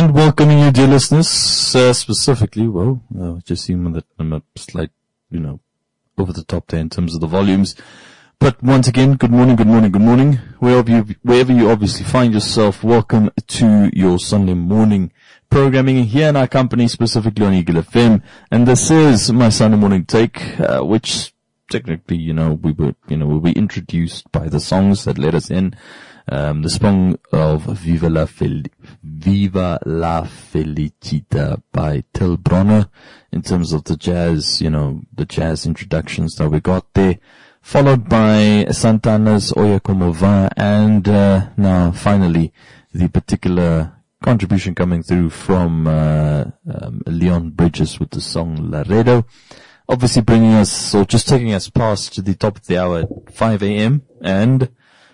And welcoming you, dear listeners, specifically, just seeing that I'm a slight, over the top there in terms of the volumes. But once again, good morning. Wherever you obviously find yourself, welcome to your Sunday morning programming here in our company, specifically on Eagle FM. And this is my Sunday morning take, which technically, we were introduced by the songs that led us in. The song of Viva la Felicita by Till Bronner in terms of the jazz, the jazz introductions that we got there, followed by Santana's Oya Como Va, and now finally the particular contribution coming through from Leon Bridges with the song Laredo, obviously bringing us, or just taking us past to the top of the hour at 5 a.m. and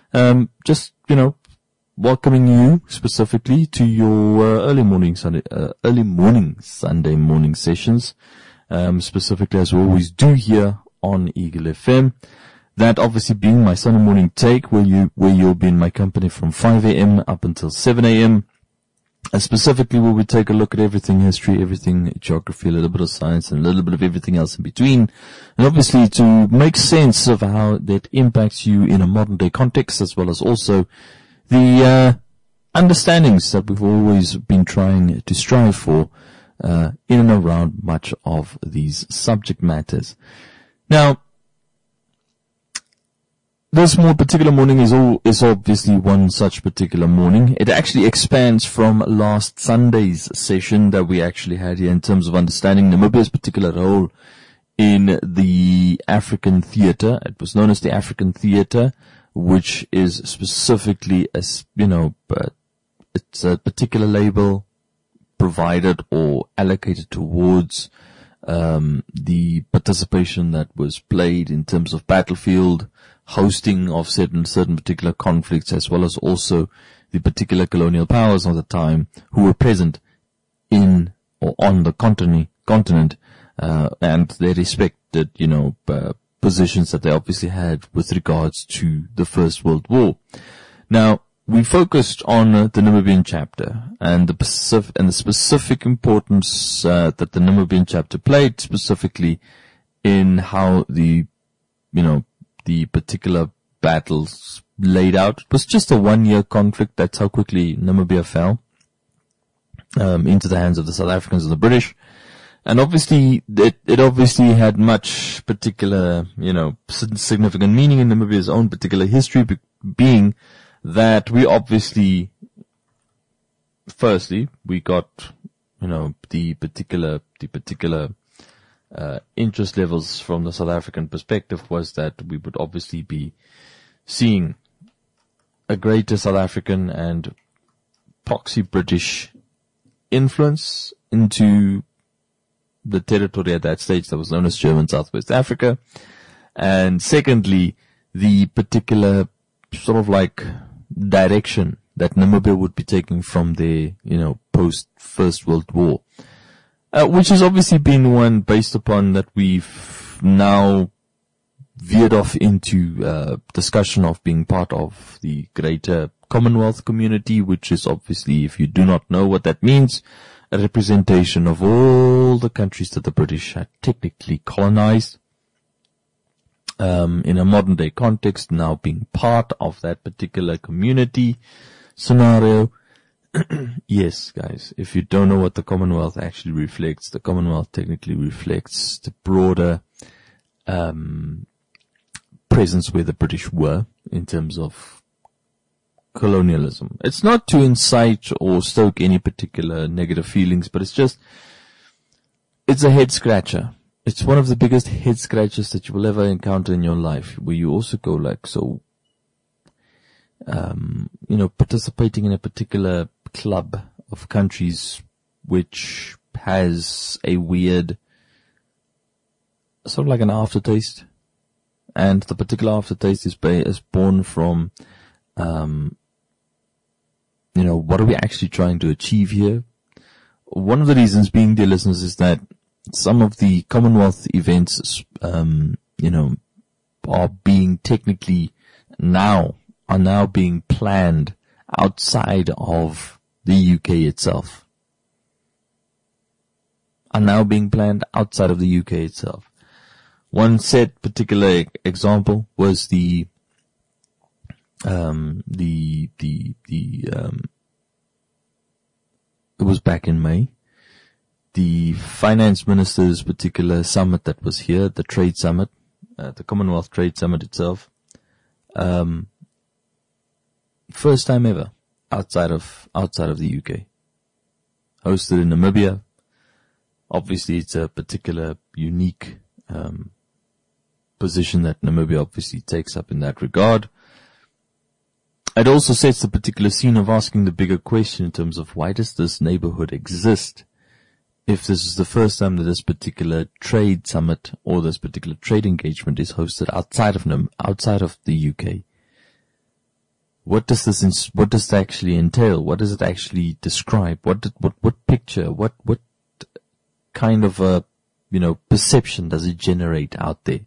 welcoming you specifically to your early morning Sunday morning sessions, specifically as we always do here on Eagle FM. That obviously being my Sunday morning take, where you'll be in my company from 5 a.m. up until 7 a.m. Specifically where we take a look at everything history, everything geography, a little bit of science, and a little bit of everything else in between. And obviously to make sense of how that impacts you in a modern day context, as well as also the understandings that we've always been trying to strive for in and around much of these subject matters. Now, this more particular morning is obviously one such particular morning. It actually expands from last Sunday's session that we actually had here in terms of understanding Namibia's particular role in the African theater. It was known as the African theater, which is specifically it's a particular label provided or allocated towards the participation that was played in terms of battlefield, hosting of certain particular conflicts, as well as also the particular colonial powers of the time who were present in or on the continent, and their respected, positions that they obviously had with regards to the First World War. Now, we focused on the Namibian chapter and the specific importance that the Namibian chapter played, specifically in how the particular battles laid out. It was just a 1-year conflict. That's how quickly Namibia fell into the hands of the South Africans and the British. And obviously, it obviously had much particular, significant meaning in Namibia's own particular history, being that we obviously, firstly, we got, the particular interest levels from the South African perspective was that we would obviously be seeing a greater South African and proxy British influence into the territory at that stage that was known as German Southwest Africa. And secondly, the particular sort of like direction that Namibia would be taking from their, post First World War. Which has obviously been one based upon that we've now veered off into discussion of being part of the greater Commonwealth community, which is obviously, if you do not know what that means, a representation of all the countries that the British had technically colonized, in a modern day context, now being part of that particular community scenario. Yes, guys, if you don't know what the Commonwealth actually reflects, the Commonwealth technically reflects the broader presence where the British were in terms of colonialism. It's not to incite or stoke any particular negative feelings, but it's a head scratcher. It's one of the biggest head scratchers that you will ever encounter in your life, where you also go like, so, participating in a particular club of countries which has a weird, sort of like an aftertaste. And the particular aftertaste is born from, what are we actually trying to achieve here? One of the reasons being, dear listeners, is that some of the Commonwealth events, are being technically are now being planned outside of the UK itself. are now being planned outside of the UK itself. One set particular example was it was back in May. The finance minister's particular summit that was here, the trade summit, the Commonwealth Trade Summit itself, first time ever outside of the UK. Hosted in Namibia. Obviously, it's a particular unique position that Namibia obviously takes up in that regard. It also sets the particular scene of asking the bigger question in terms of why does this neighborhood exist if this is the first time that this particular trade summit or this particular trade engagement is hosted outside of the UK. What does that actually entail? What does it actually describe? What picture, what kind of a, perception does it generate out there?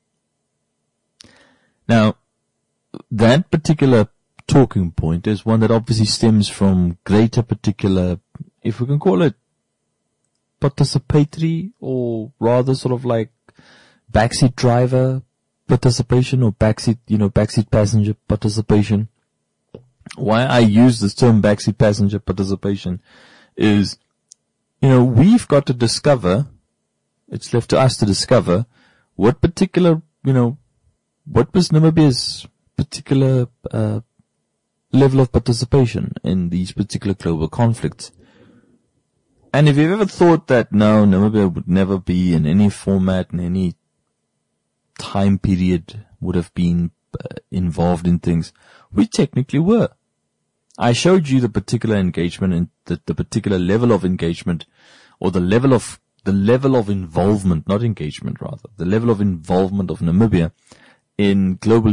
Now, that particular talking point is one that obviously stems from greater particular, if we can call it participatory, or rather sort of like backseat driver participation, or backseat passenger participation. Why I use this term backseat passenger participation is, we've got to discover, it's left to us to discover what particular, what was Namibia's particular level of participation in these particular global conflicts. And if you've ever thought that no, Namibia would never be in any format, in any time period would have been involved in things, we technically were. I showed you the particular engagement and the particular level of engagement, or the level of involvement, not engagement rather, the level of involvement of Namibia in global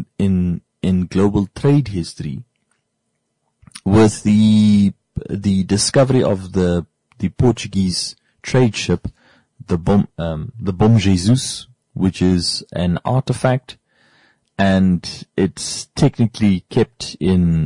trade history with the discovery of the Portuguese trade ship, the Bom Jesus, which is an artifact, and it's technically kept in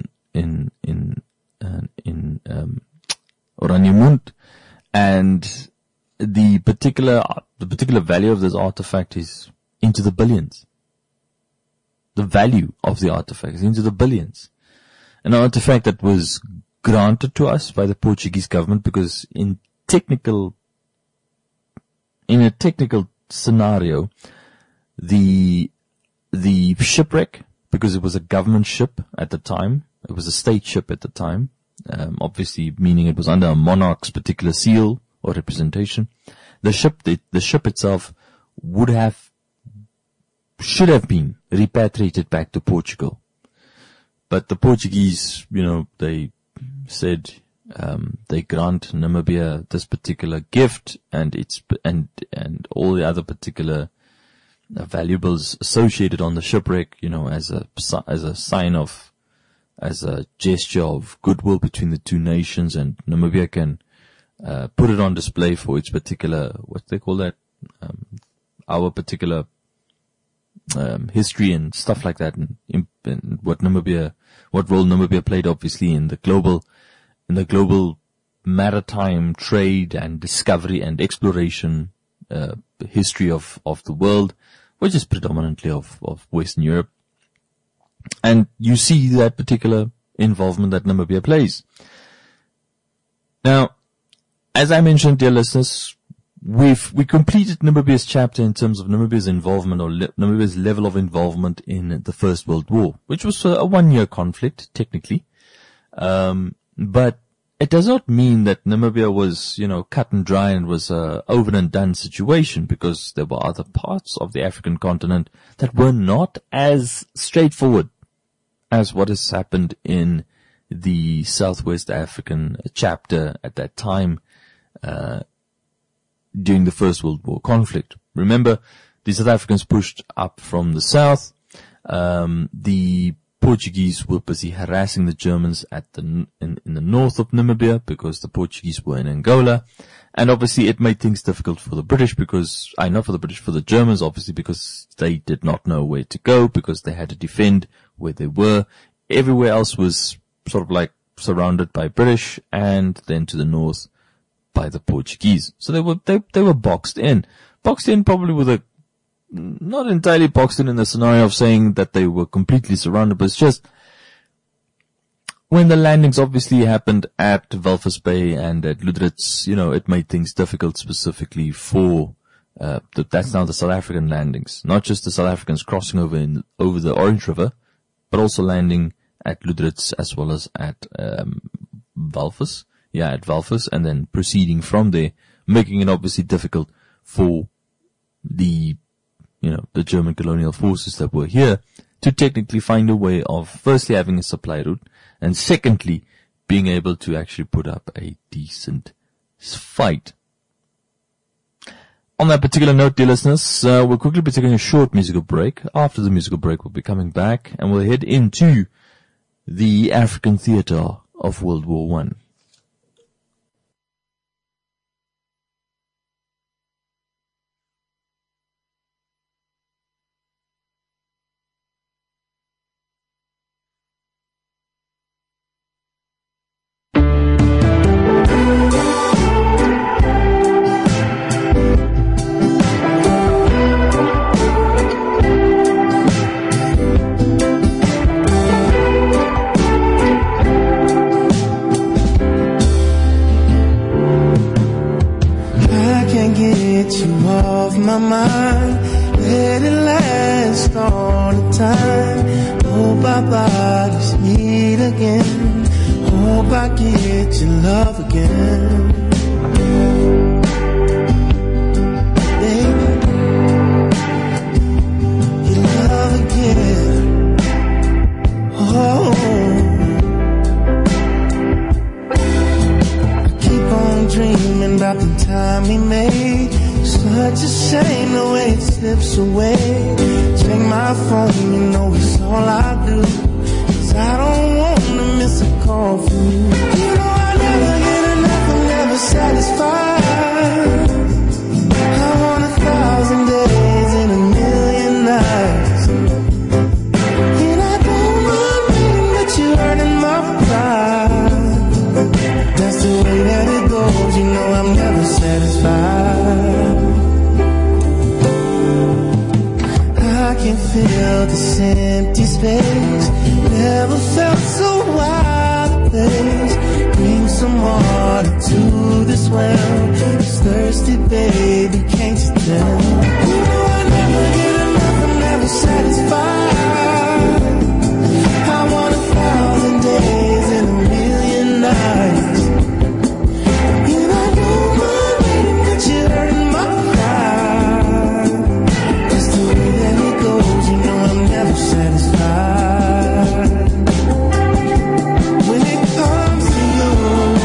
Oranjemund, and the particular value of this artifact is into the billions. The value of the artifact is into the billions. An artifact that was granted to us by the Portuguese government because in a technical scenario, the shipwreck, because it was a government ship at the time, it was a state ship at the time, obviously meaning it was under a monarch's particular seal or representation. The ship itself should have been repatriated back to Portugal. But the Portuguese, they said, they grant Namibia this particular gift and all the other particular valuables associated on the shipwreck, as a gesture of goodwill between the two nations, and Namibia can put it on display for its particular, what they call that, our particular history and stuff like that, and what role Namibia played obviously in the global maritime trade and discovery and exploration history of the world, which is predominantly of Western Europe. And you see that particular involvement that Namibia plays. Now, as I mentioned, dear listeners, we completed Namibia's chapter in terms of Namibia's involvement, or Namibia's level of involvement in the First World War, which was a 1-year conflict, technically. But it does not mean that Namibia was, cut and dry and was a over and done situation, because there were other parts of the African continent that were not as straightforward as what has happened in the Southwest African chapter at that time, during the First World War conflict. Remember, the South Africans pushed up from the south. The Portuguese were busy harassing the Germans in the north of Namibia, because the Portuguese were in Angola. And obviously it made things difficult for the British, for the Germans, obviously, because they did not know where to go, because they had to defend where they were. Everywhere else was sort of like surrounded by British, and then to the north, by the Portuguese. So they were boxed in probably with a, not entirely boxed in the scenario of saying that they were completely surrounded, but it's just when the landings obviously happened at Walvis Bay and at Lüderitz, it made things difficult specifically for, that's now the South African landings, not just the South Africans crossing over the Orange River, but also landing at Lüderitz as well as at, Walvis. Yeah, at Walvis, and then proceeding from there, making it obviously difficult for the German colonial forces that were here to technically find a way of firstly having a supply route, and secondly, being able to actually put up a decent fight. On that particular note, dear listeners, we'll quickly be taking a short musical break. After the musical break, we'll be coming back and we'll head into the African theater of World War I. My mind, let it last all the time. Hope our bodies meet again. Hope I get your love again. Baby, your love again. Oh, I keep on dreaming about the time we made. Such a shame the way it slips away. Check my phone, it's all I do. 'Cause I don't wanna miss a call from you. I never get enough, I'm never satisfied. I want 1,000 days and 1,000,000 nights. And I don't mind waiting, but you're hurting my pride. That's the way that it goes, I'm never satisfied. I can feel this empty space. Never felt so wild a place. Bring some water to this well. It's thirsty, baby, can't you tell? I never get enough, I'm never satisfied. I want 1,000 days and 1,000,000 nights. And I don't mind waiting, but you're hurting my pride. That's the way that it goes, I'm never satisfied. When it comes to you,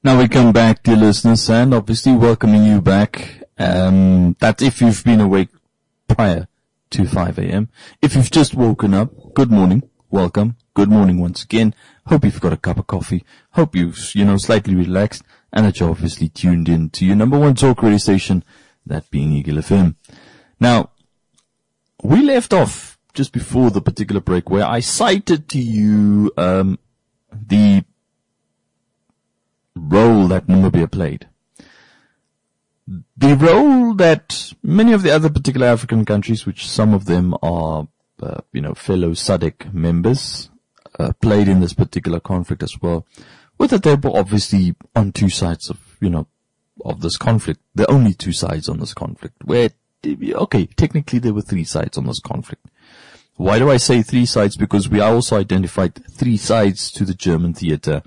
Now we come back, dear listeners, and obviously welcoming you back. That's if you've been awake prior to 5 a.m. If you've just woken up, good morning, welcome, good morning once again. Hope you've got a cup of coffee. Hope you've, slightly relaxed, and that you're obviously tuned in to your number one talk radio station, that being Eagle FM. Now, we left off just before the particular break where I cited to you the role that Namibia played. The role that many of the other particular African countries, which some of them are, fellow SADC members, played in this particular conflict as well. With that, they were obviously on two sides of, of this conflict. There are only two sides on this conflict. Technically there were three sides on this conflict. Why do I say three sides? Because we also identified three sides to the German theater,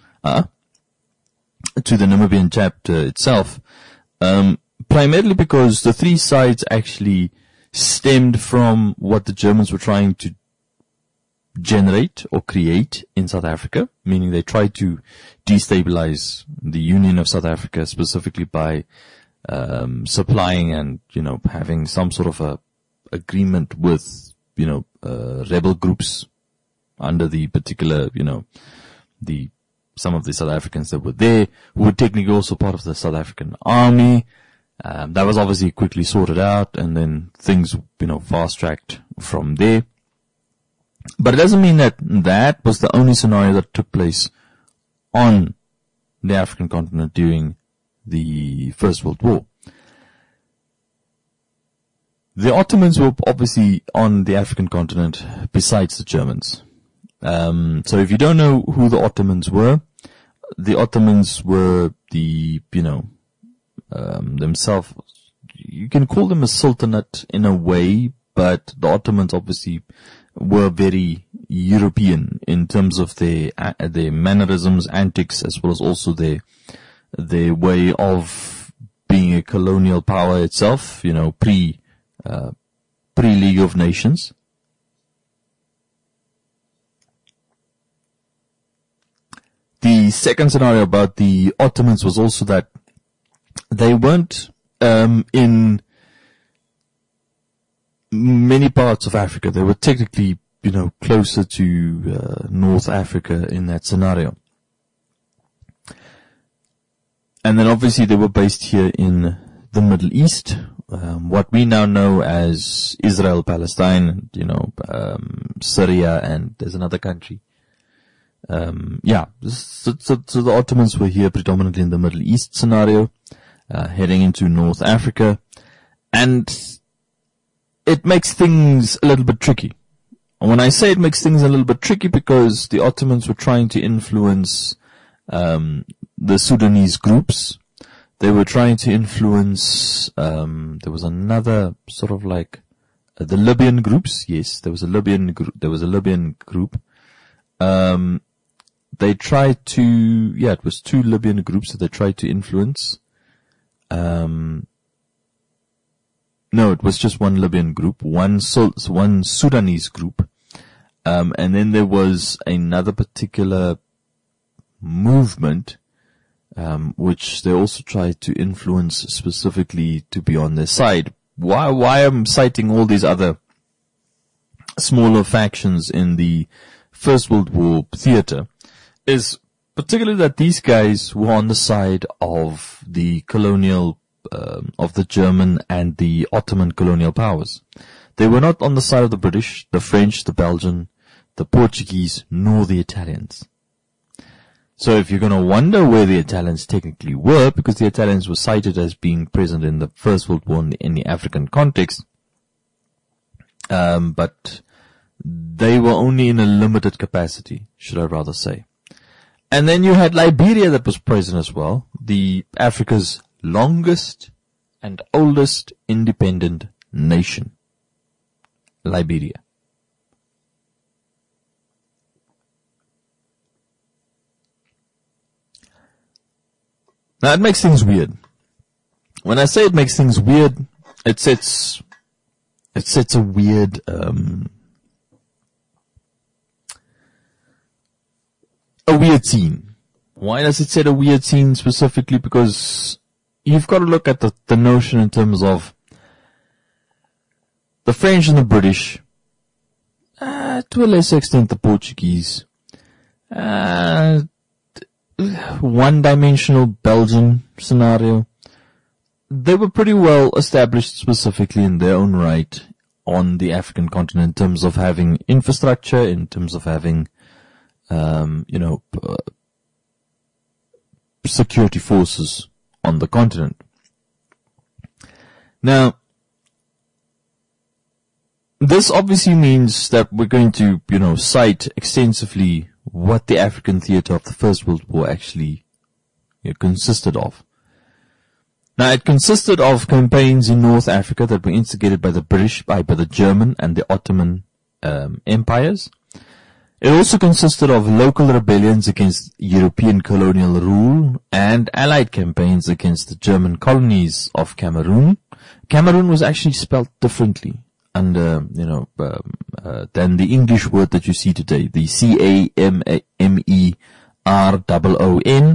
to the Namibian chapter itself, primarily because the three sides actually stemmed from what the Germans were trying to generate or create in South Africa, meaning they tried to destabilize the Union of South Africa specifically by supplying and, having some sort of a agreement with, rebel groups under the particular, some of the South Africans that were there, who were technically also part of the South African army. That was obviously quickly sorted out, and then things, fast-tracked from there. But it doesn't mean that that was the only scenario that took place on the African continent during the First World War. The Ottomans were obviously on the African continent besides the Germans. So if you don't know who the Ottomans were the, themselves, you can call them a sultanate in a way, but the Ottomans obviously were very European in terms of their mannerisms, antics, as well as also their way of being a colonial power itself, pre-League of Nations. The second scenario about the Ottomans was also that they weren't in many parts of Africa. They were technically, closer to North Africa in that scenario. And then obviously they were based here in the Middle East, what we now know as Israel, Palestine, Syria, and there's another country. So the Ottomans were here predominantly in the Middle East scenario, heading into North Africa, and it makes things a little bit tricky. And when I say it makes things a little bit tricky, because the Ottomans were trying to influence the Sudanese groups. They were trying to influence, there was another sort of like the Libyan groups. Yes, there was a Libyan group. They tried to, it was two Libyan groups that they tried to influence. No, it was just one Libyan group, one Sudanese group. And then there was another particular movement, which they also tried to influence specifically to be on their side. Why I'm citing all these other smaller factions in the First World War theater is particularly that these guys were on the side of the colonial, of the German and the Ottoman colonial powers. They were not on the side of the British, the French, the Belgian, the Portuguese, nor the Italians. So if you're going to wonder where the Italians technically were, because the Italians were cited as being present in the First World War in the African context, but they were only in a limited capacity, should I rather say. And then you had Liberia that was present as well, the Africa's longest and oldest independent nation. Liberia. Now it makes things weird. When I say it makes things weird, it sets a weird, a weird scene. Why does it set a weird scene specifically? Because you've got to look at the notion in terms of the French and the British, to a lesser extent the Portuguese, one-dimensional Belgian scenario. They were pretty well established specifically in their own right on the African continent in terms of having infrastructure, in terms of having, security forces on the continent. Now, this obviously means that we're going to, cite extensively what the African theater of the First World War actually consisted of. Now, it consisted of campaigns in North Africa that were instigated by the British, by the German and the Ottoman empires. It also consisted of local rebellions against European colonial rule and allied campaigns against the German colonies of Cameroon. Cameroon was actually spelled differently under, than the English word that you see today, the Cameroon.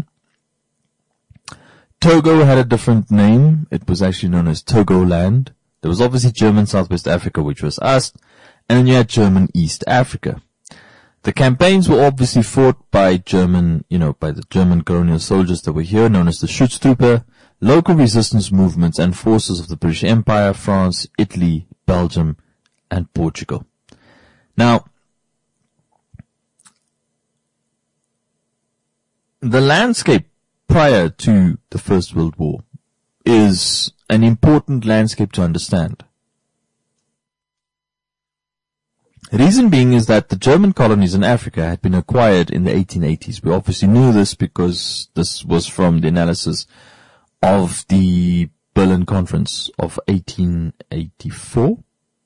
Togo had a different name. It was actually known as Togoland. There was obviously German Southwest Africa, which was us, and then you had German East Africa. The campaigns were obviously fought by by the German colonial soldiers that were here, known as the Schutztruppe, local resistance movements and forces of the British Empire, France, Italy, Belgium, and Portugal. Now, the landscape prior to the First World War is an important landscape to understand. The reason being is that the German colonies in Africa had been acquired in the 1880s. We obviously knew this because this was from the analysis of the Berlin Conference of 1884.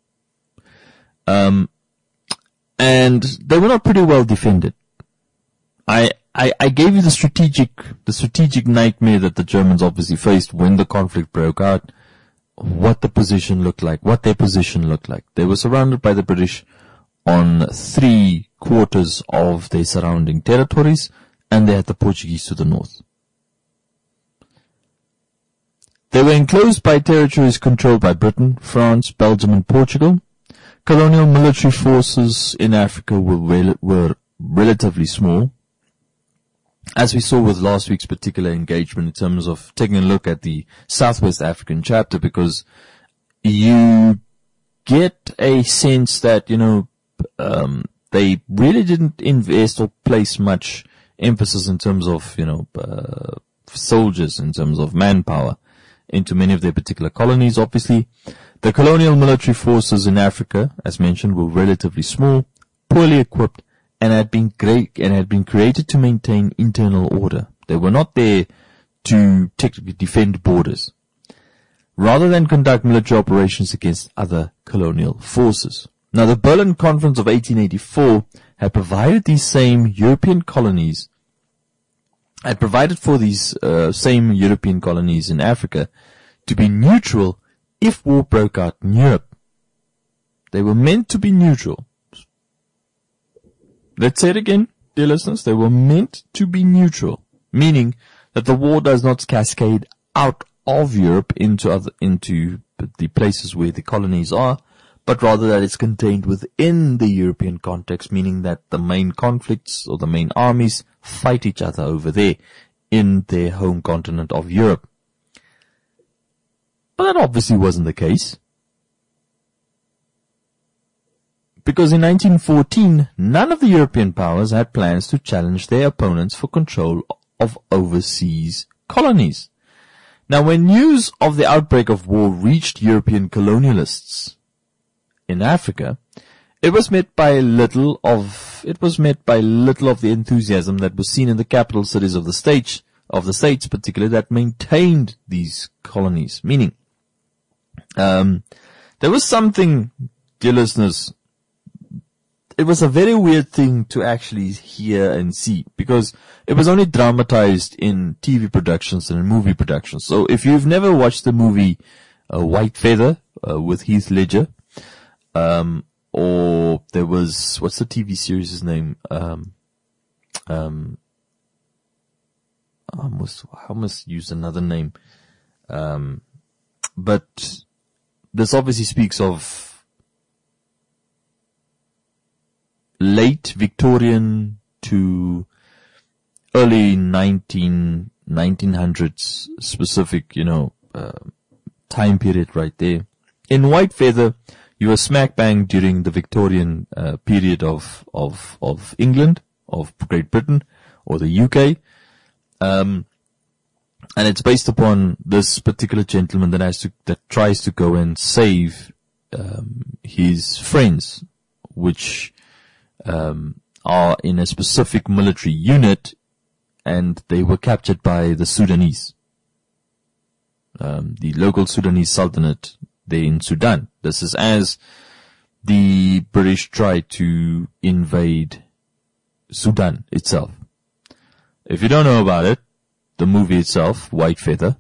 And they were not pretty well defended. I gave you the strategic nightmare that the Germans obviously faced when the conflict broke out, what their position looked like. They were surrounded by the British on 3/4 of their surrounding territories, and they had the Portuguese to the north. They were enclosed by territories controlled by Britain, France, Belgium, and Portugal. Colonial military forces in Africa were relatively small, as we saw with last week's particular engagement in terms of taking a look at the Southwest African chapter, because you get a sense that, they really didn't invest or place much emphasis in terms of, soldiers, in terms of manpower into many of their particular colonies. Obviously, the colonial military forces in Africa, as mentioned, were relatively small, poorly equipped, and had been created to maintain internal order. They were not there to technically defend borders, rather than conduct military operations against other colonial forces. Now, the Berlin Conference of 1884 had provided these same European colonies, in Africa to be neutral if war broke out in Europe. They were meant to be neutral. Let's say it again, dear listeners. They were meant to be neutral, meaning that the war does not cascade out of Europe into the places where the colonies are, but rather that it's contained within the European context, meaning that the main conflicts or the main armies fight each other over there in their home continent of Europe. But that obviously wasn't the case, because in 1914, none of the European powers had plans to challenge their opponents for control of overseas colonies. Now, when news of the outbreak of war reached European colonialists in Africa, it was met by little of the enthusiasm that was seen in the capital cities of the states, particularly, that maintained these colonies. Meaning, there was something, dear listeners, it was a very weird thing to actually hear and see, because it was only dramatized in TV productions and in movie productions. So if you've never watched the movie White Feather with Heath Ledger, or there was, what's the TV series' name? I must use another name. But this obviously speaks of late Victorian to early 1900s specific, time period right there. In White Feather, you were smack bang during the Victorian period of England, of Great Britain, or the UK. And it's based upon this particular gentleman that tries to go and save his friends, which are in a specific military unit, and they were captured by the Sudanese, the local Sudanese Sultanate there in Sudan. This is as the British tried to invade Sudan itself. If you don't know about it, the movie itself, White Feather,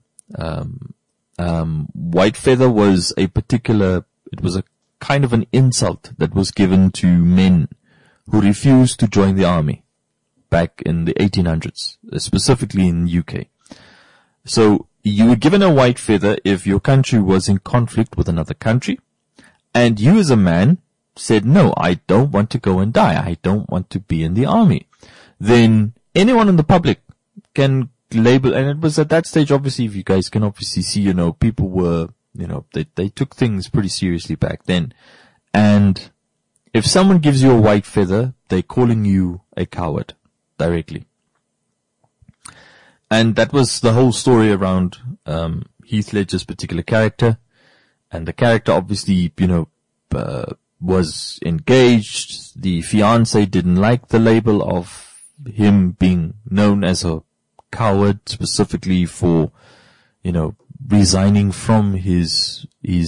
White Feather was it was a kind of an insult that was given to men who refused to join the army back in the 1800s, specifically in the UK. So you were given a white feather if your country was in conflict with another country, and you as a man said, no, I don't want to go and die. I don't want to be in the army. Then anyone in the public can label, and it was at that stage, obviously, if you guys can obviously see, people were, they took things pretty seriously back then. And if someone gives you a white feather, they're calling you a coward directly. And that was the whole story around Heath Ledger's particular character. And the character obviously, was engaged. The fiance didn't like the label of him being known as a coward, specifically for, resigning from his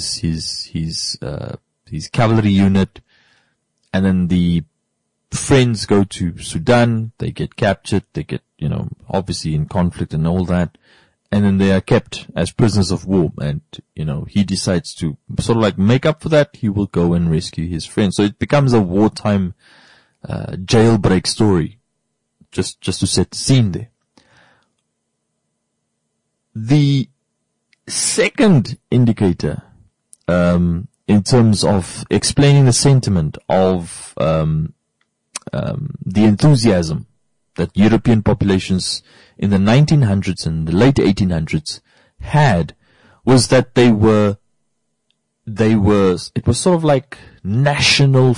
cavalry unit. And then the friends go to Sudan, they get captured, they get, obviously in conflict and all that. And then they are kept as prisoners of war. And, he decides to sort of like make up for that. He will go and rescue his friends. So it becomes a wartime, jailbreak story. Just to set the scene there. The second indicator, in terms of explaining the sentiment of, the enthusiasm that European populations in the 1900s and the late 1800s had, was that it was sort of like national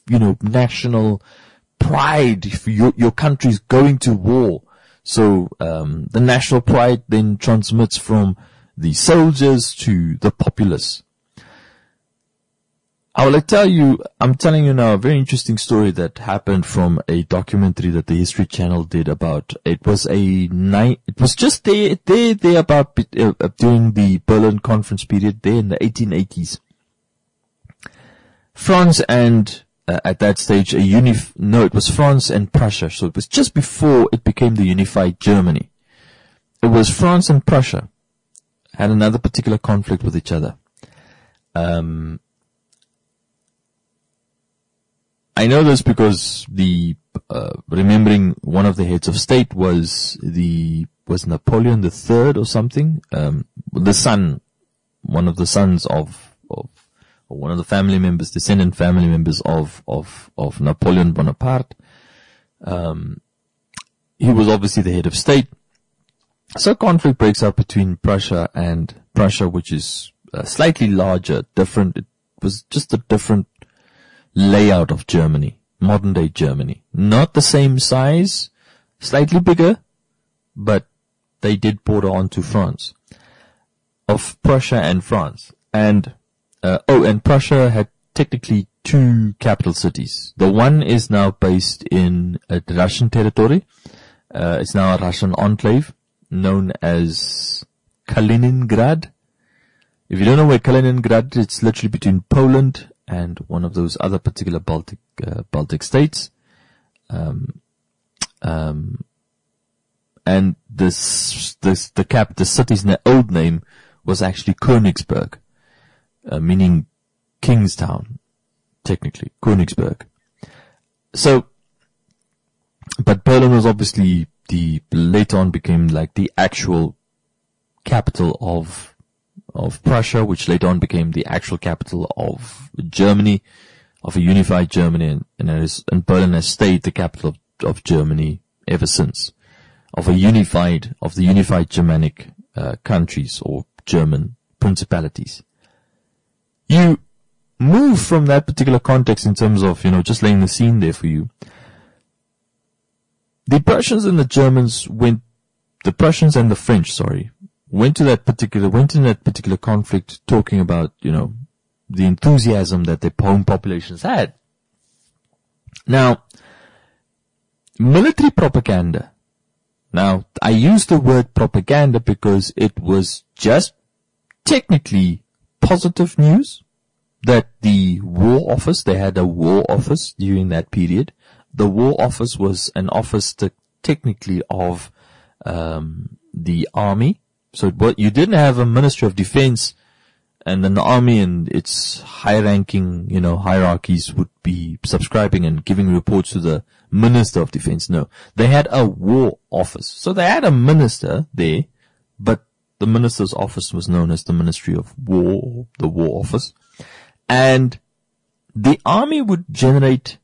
pride. If your country's going to war. So, the national pride then transmits from the soldiers to the populace. I'm telling you now a very interesting story that happened from a documentary that the History Channel did about, it was just there about, during the Berlin Conference period there in the 1880s. France and, at that stage it was France and Prussia. So it was just before it became the unified Germany. It was France and Prussia had another particular conflict with each other. I know this because remembering one of the heads of state was Napoleon III or something, one of the sons of one of the family members, descendant family members of Napoleon Bonaparte. He was obviously the head of state. So conflict breaks out between Prussia, which is slightly larger, different. It was just a different layout of Germany, modern day Germany. Not the same size, slightly bigger, but they did border onto France. Of Prussia and France. And Prussia had technically two capital cities. The one is now based in Russian territory. It's now a Russian enclave known as Kaliningrad. If you don't know where Kaliningrad is, it's literally between Poland and one of those other particular Baltic states. And the city's old name was actually Königsberg, meaning Kingstown, technically, Königsberg. So, but Berlin was obviously, later on became like the actual capital of Prussia, which later on became the actual capital of Germany, of a unified Germany, and Berlin has stayed the capital of Germany ever since, of the unified Germanic countries or German principalities. You move from that particular context in terms of, just laying the scene there for you. The Prussians and the French, went in that particular conflict talking about, the enthusiasm that their home populations had. Now, military propaganda. Now, I use the word propaganda because it was just technically positive news that the War Office, they had a War Office during that period. The War Office was an office technically of the army. So you didn't have a Ministry of Defense and then the army and its high-ranking, hierarchies would be subscribing and giving reports to the Minister of Defense. No, they had a War Office. So they had a minister there, but the minister's office was known as the Ministry of War, the War Office. And the army would generate,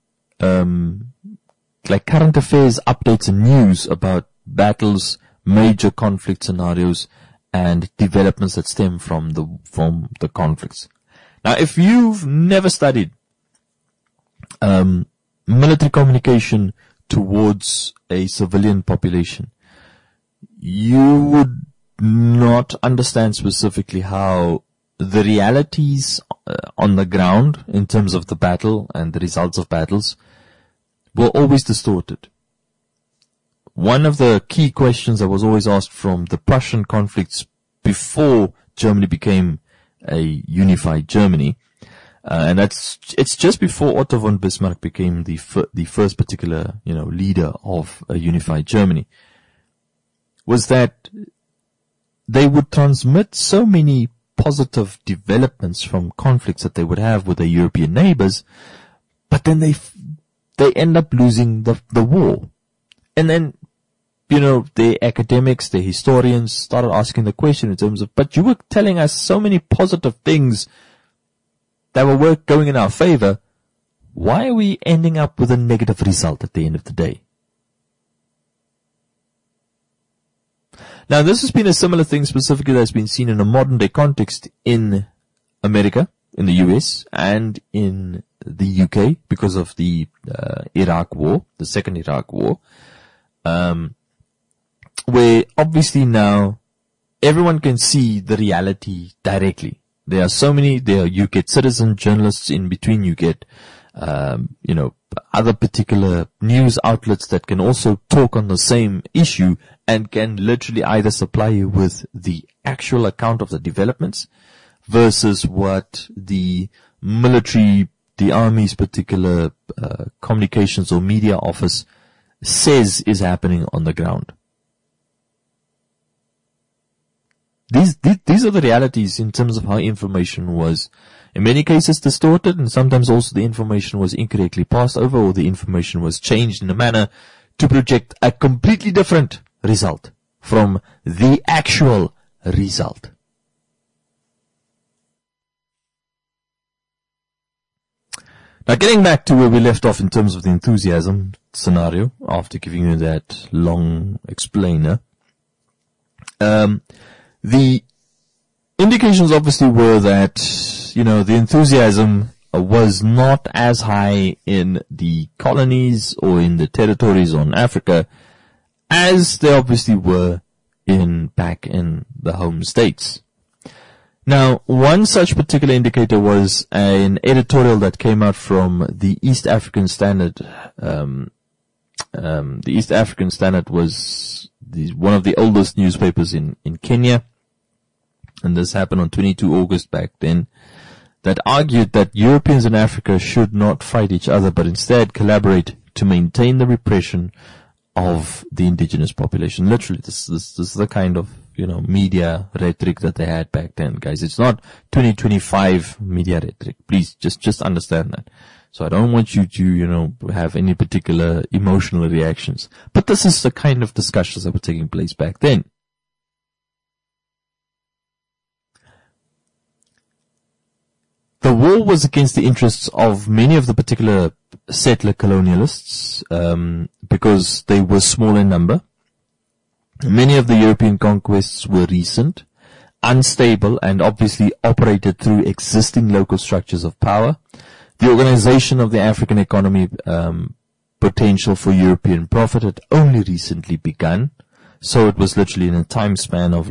like current affairs updates and news about battles, major conflict scenarios, and developments that stem from the conflicts. Now, if you've never studied military communication towards a civilian population, you would not understand specifically how the realities on the ground in terms of the battle and the results of battles were always distorted. One of the key questions that was always asked from the Prussian conflicts before Germany became a unified Germany, and it's just before Otto von Bismarck became the first particular, leader of a unified Germany, was that they would transmit so many positive developments from conflicts that they would have with their European neighbors, but then they end up losing the war. And then, the academics, the historians started asking the question in terms of, but you were telling us so many positive things that were going in our favor. Why are we ending up with a negative result at the end of the day? Now, this has been a similar thing specifically that's been seen in a modern day context in America, in the US, and in the UK because of the Iraq War, the second Iraq War, where obviously now everyone can see the reality directly. You get citizen journalists in between, you get, other particular news outlets that can also talk on the same issue and can literally either supply you with the actual account of the developments versus what the military, the army's particular communications or media office says is happening on the ground. These are the realities in terms of how information was, in many cases, distorted, and sometimes also the information was incorrectly passed over, or the information was changed in a manner to project a completely different result from the actual result. Now, getting back to where we left off in terms of the enthusiasm scenario, after giving you that long explainer, the indications obviously were that, the enthusiasm was not as high in the colonies or in the territories on Africa as they obviously were back in the home states. Now, one such particular indicator was an editorial that came out from the East African Standard. The East African Standard was one of the oldest newspapers in Kenya, and this happened on 22 August back then, that argued that Europeans in Africa should not fight each other, but instead collaborate to maintain the repression of the indigenous population. Literally, this is the kind of, media rhetoric that they had back then, guys. It's not 2025 media rhetoric. Please, just understand that. So I don't want you to, have any particular emotional reactions. But this is the kind of discussions that were taking place back then. The war was against the interests of many of the particular settler colonialists, because they were small in number. Many of the European conquests were recent, unstable, and obviously operated through existing local structures of power. The organization of the African economy, potential for European profit had only recently begun. So it was literally in a time span of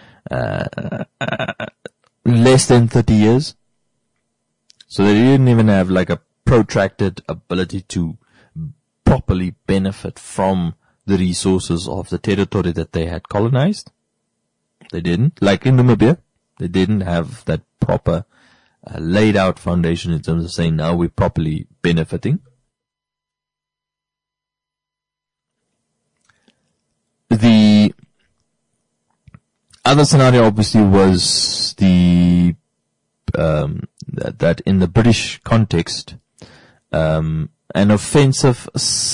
less than 30 years. So they didn't even have a protracted ability to properly benefit from the resources of the territory that they had colonized. They didn't. Like in Namibia, they didn't have that proper laid out foundation in terms of saying now we're properly benefiting. The other scenario obviously was that in the British context, an offensive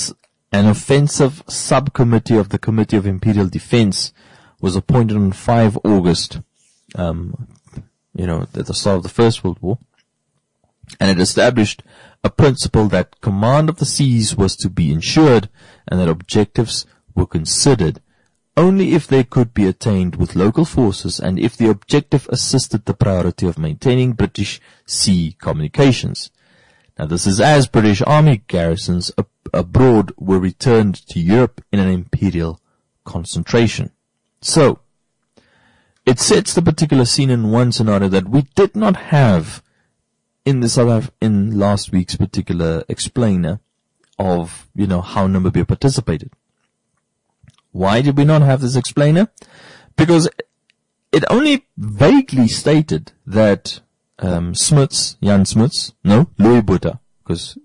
subcommittee of the Committee of Imperial Defense was appointed on 5 August, at the start of the First World War, and it established a principle that command of the seas was to be ensured and that objectives were considered only if they could be attained with local forces and if the objective assisted the priority of maintaining British sea communications. Now this is as British Army garrisons abroad were returned to Europe in an imperial concentration. So, it sets the particular scene in one scenario that we did not have in last week's particular explainer of, how Namibia participated. Why did we not have this explainer? Because it only vaguely stated that Jan Smuts, Louis Botha, because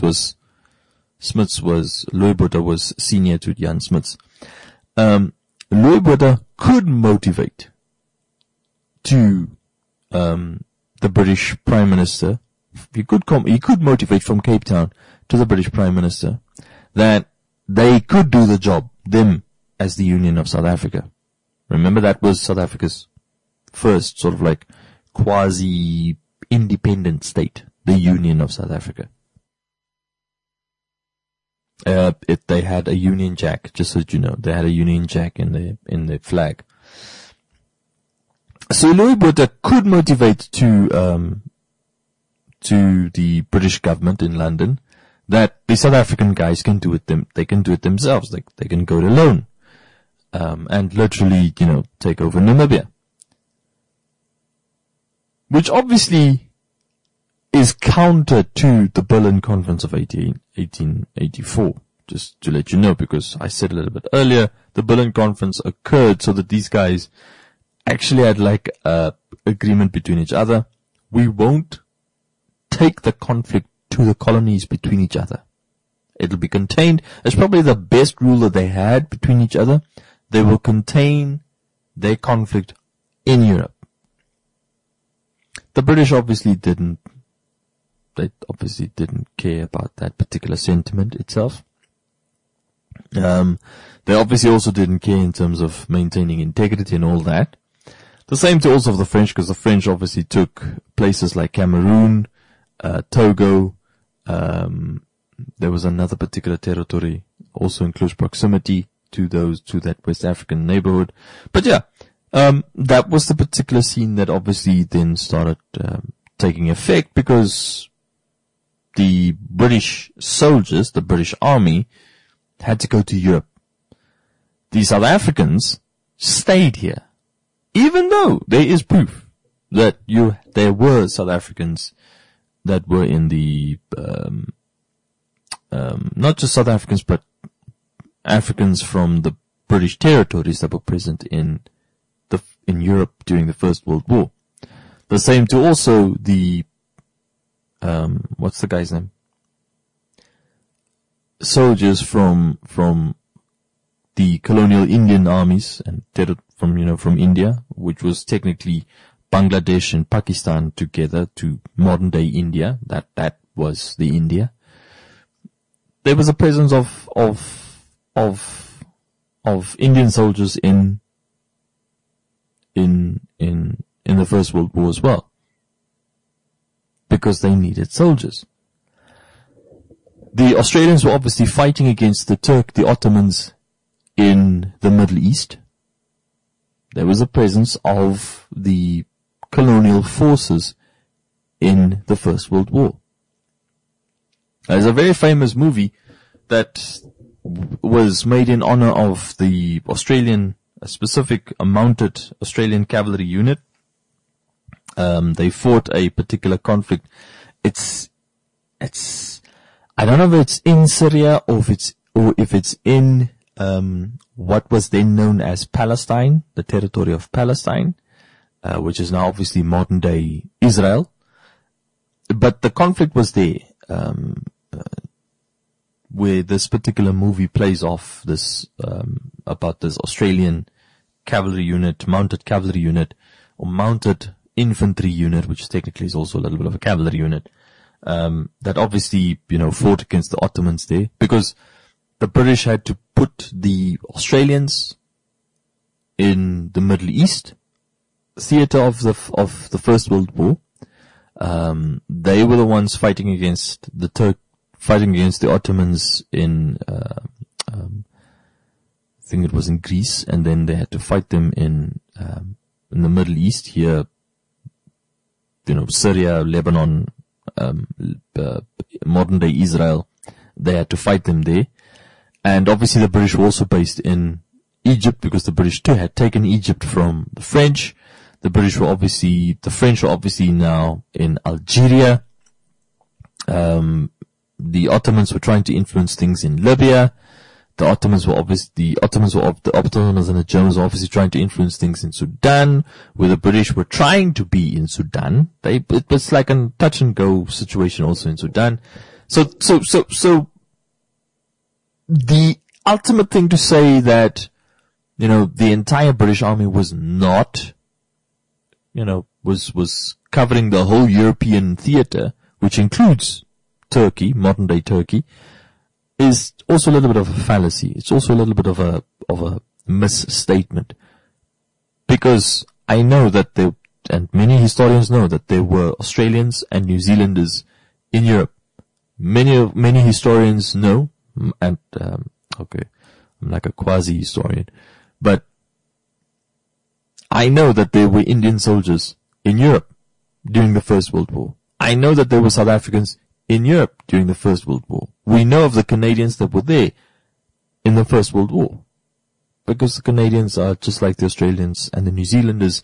Louis Botha was senior to Jan Smuts. Louis Botha could motivate to the British Prime Minister. He could motivate from Cape Town to the British Prime Minister that they could do the job, them as the Union of South Africa. Remember, that was South Africa's first sort of quasi-independent state, the Union of South Africa. They had a Union Jack, just so that you know. They had a Union Jack in the flag. So Louis Botha could motivate to the British government in London that the South African guys can do it they can do it themselves. They can go it alone. And literally, take over Namibia. Which obviously is counter to the Berlin Conference of 1884. Just to let you know, because I said a little bit earlier, the Berlin Conference occurred so that these guys actually had a agreement between each other. We won't take the conflict to the colonies between each other. It'll be contained. It's probably the best rule that they had between each other. They will contain their conflict in Europe. The British obviously didn't care about that particular sentiment itself. They obviously also didn't care in terms of maintaining integrity and all that. The same to also of the French, because the French obviously took places like Cameroon, Togo. There was another particular territory also in close proximity to that West African neighborhood. But yeah, that was the particular scene that obviously then started taking effect, because the British soldiers, the British Army, had to go to Europe. The South Africans stayed here, even though there is proof that there were South Africans that were in the not just South Africans, but Africans from the British territories that were present in Europe during the First World War. The same to also the what's the guy's name? Soldiers from the colonial Indian armies and from India, which was technically Bangladesh and Pakistan together to modern day India. That was the India. There was a presence of Indian soldiers in the First World War as well, because they needed soldiers. The Australians were obviously fighting against the Ottomans in the Middle East. There was a presence of the colonial forces in the First World War. There's a very famous movie that was made in honor of the a specific mounted Australian cavalry unit. They fought a particular conflict. I don't know if it's in Syria or if it's in what was then known as Palestine, the territory of Palestine, which is now obviously modern day Israel. But the conflict was there, where this particular movie plays off this about this Australian cavalry unit, mounted cavalry unit, or mounted infantry unit, which technically is also a little bit of a cavalry unit, that obviously, fought against the Ottomans there, because the British had to put the Australians in the Middle East theater of the First World War. They were the ones fighting against the Ottomans in, I think it was in Greece, and then they had to fight them in the Middle East here, Syria, Lebanon, modern day Israel. They had to fight them there. And obviously the British were also based in Egypt, because the British too had taken Egypt from the French. The French were obviously now in Algeria. The Ottomans were trying to influence things in Libya. The Ottomans and the Germans were obviously trying to influence things in Sudan, where the British were trying to be in Sudan. It was like a touch and go situation also in Sudan. So the ultimate thing to say that, the entire British army was not, was covering the whole European theater, which includes Turkey, modern day Turkey, is also a little bit of a fallacy. It's also a little bit of a misstatement. Because I know that and many historians know that there were Australians and New Zealanders in Europe. Many historians know, and, okay, I'm like a quasi-historian, but I know that there were Indian soldiers in Europe during the First World War. I know that there were South Africans in Europe during the First World War. We know of the Canadians that were there in the First World War, because the Canadians are just like the Australians and the New Zealanders.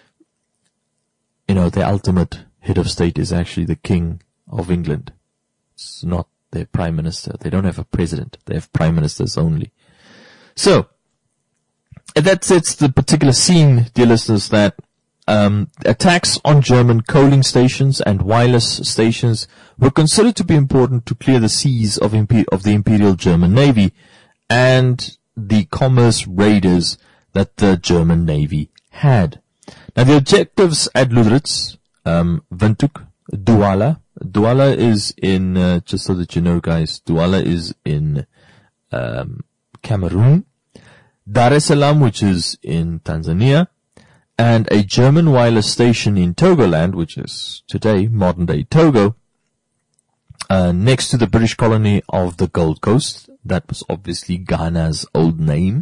Their ultimate head of state is actually the King of England. It's not their prime minister. They don't have a president. They have prime ministers only. So, that sets the particular scene, dear listeners, that attacks on German coaling stations and wireless stations were considered to be important to clear the seas of the Imperial German Navy and the commerce raiders that the German Navy had. Now, the objectives at Lüderitz, Windhoek, Douala is in, just so that you know, guys, Douala is in Cameroon, Dar es Salaam, which is in Tanzania, and a German wireless station in Togoland, which is today modern-day Togo, next to the British colony of the Gold Coast. That was obviously Ghana's old name.